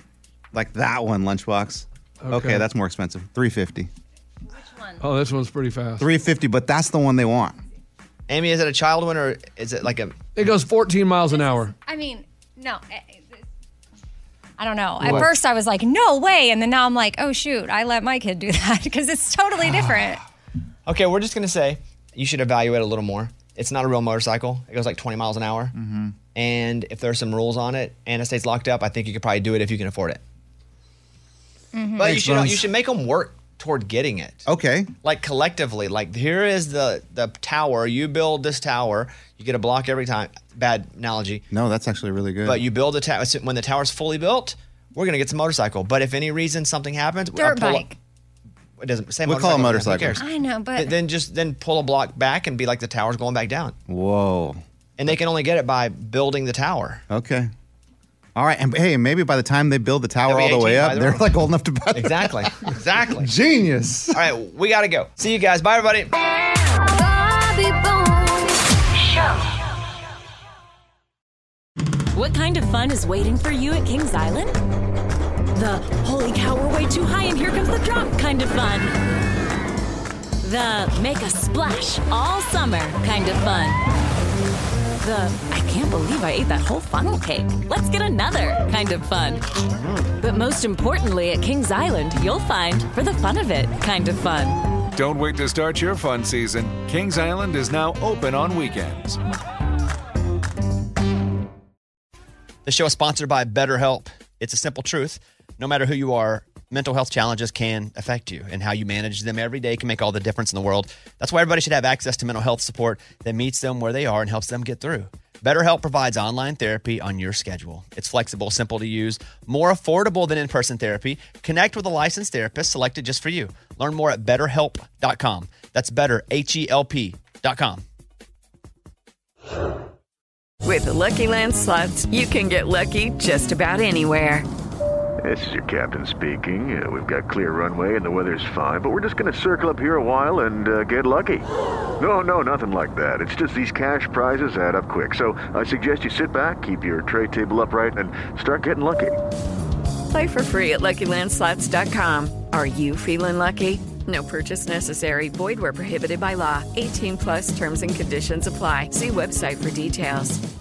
Like that one, Lunchbox. Okay, Okay. that's more expensive. three fifty. Oh, this one's pretty fast. three fifty, but that's the one they want. Amy, is it a child one or is it like a? It goes fourteen miles an hour. I mean, no. eh, eh, I don't know. At What? first, I was like, no way. And then now I'm like, oh, shoot, I let my kid do that because it's totally different. Okay, we're just gonna say you should evaluate a little more. It's not a real motorcycle. It goes like twenty miles an hour. Mm-hmm. And if there's some rules on it and it stays locked up, I think you could probably do it if you can afford it. Mm-hmm. But you Thanks, should Bones. you should make them work toward getting it. Okay. Like collectively, like here is the the tower. You build this tower. You get a block every time. Bad analogy. No, that's actually really good. But you build a tower. When the tower's fully built, we're gonna get some motorcycle. But if any reason something happens, Dirt I pull bike. A, it doesn't say We'll call it motorcycle. Who motorcycle. cares? I know, but Th- Then just then pull a block back and be like the tower's going back down. Whoa. And they can only get it by building the tower. Okay. All right. And hey, maybe by the time they build the tower They'll be all the way eighteen by up, the they're road. like old enough to buy the Exactly. Exactly. Genius. All right, we gotta go. See you guys. Bye, everybody. Bobby Bones Show. What kind of fun is waiting for you at Kings Island? The holy cow, we're way too high and here comes the drop kind of fun. The make a splash all summer kind of fun. The I can't believe I ate that whole funnel cake. Let's get another kind of fun. But most importantly, at Kings Island, you'll find for the fun of it kind of fun. Don't wait to start your fun season. Kings Island is now open on weekends. The show is sponsored by BetterHelp. It's a simple truth. No matter who you are, mental health challenges can affect you, and how you manage them every day can make all the difference in the world. That's why everybody should have access to mental health support that meets them where they are and helps them get through. BetterHelp provides online therapy on your schedule. It's flexible, simple to use, more affordable than in-person therapy. Connect with a licensed therapist selected just for you. Learn more at better help dot com. That's better, H E L P dot com. With the Lucky Land Slots, you can get lucky just about anywhere. This is your captain speaking. Uh, we've got clear runway and the weather's fine, but we're just going to circle up here a while and uh, get lucky. No, no, nothing like that. It's just these cash prizes add up quick. So I suggest you sit back, keep your tray table upright, and start getting lucky. Play for free at Lucky Land Slots dot com. Are you feeling lucky? No purchase necessary. Void where prohibited by law. eighteen plus terms and conditions apply. See website for details.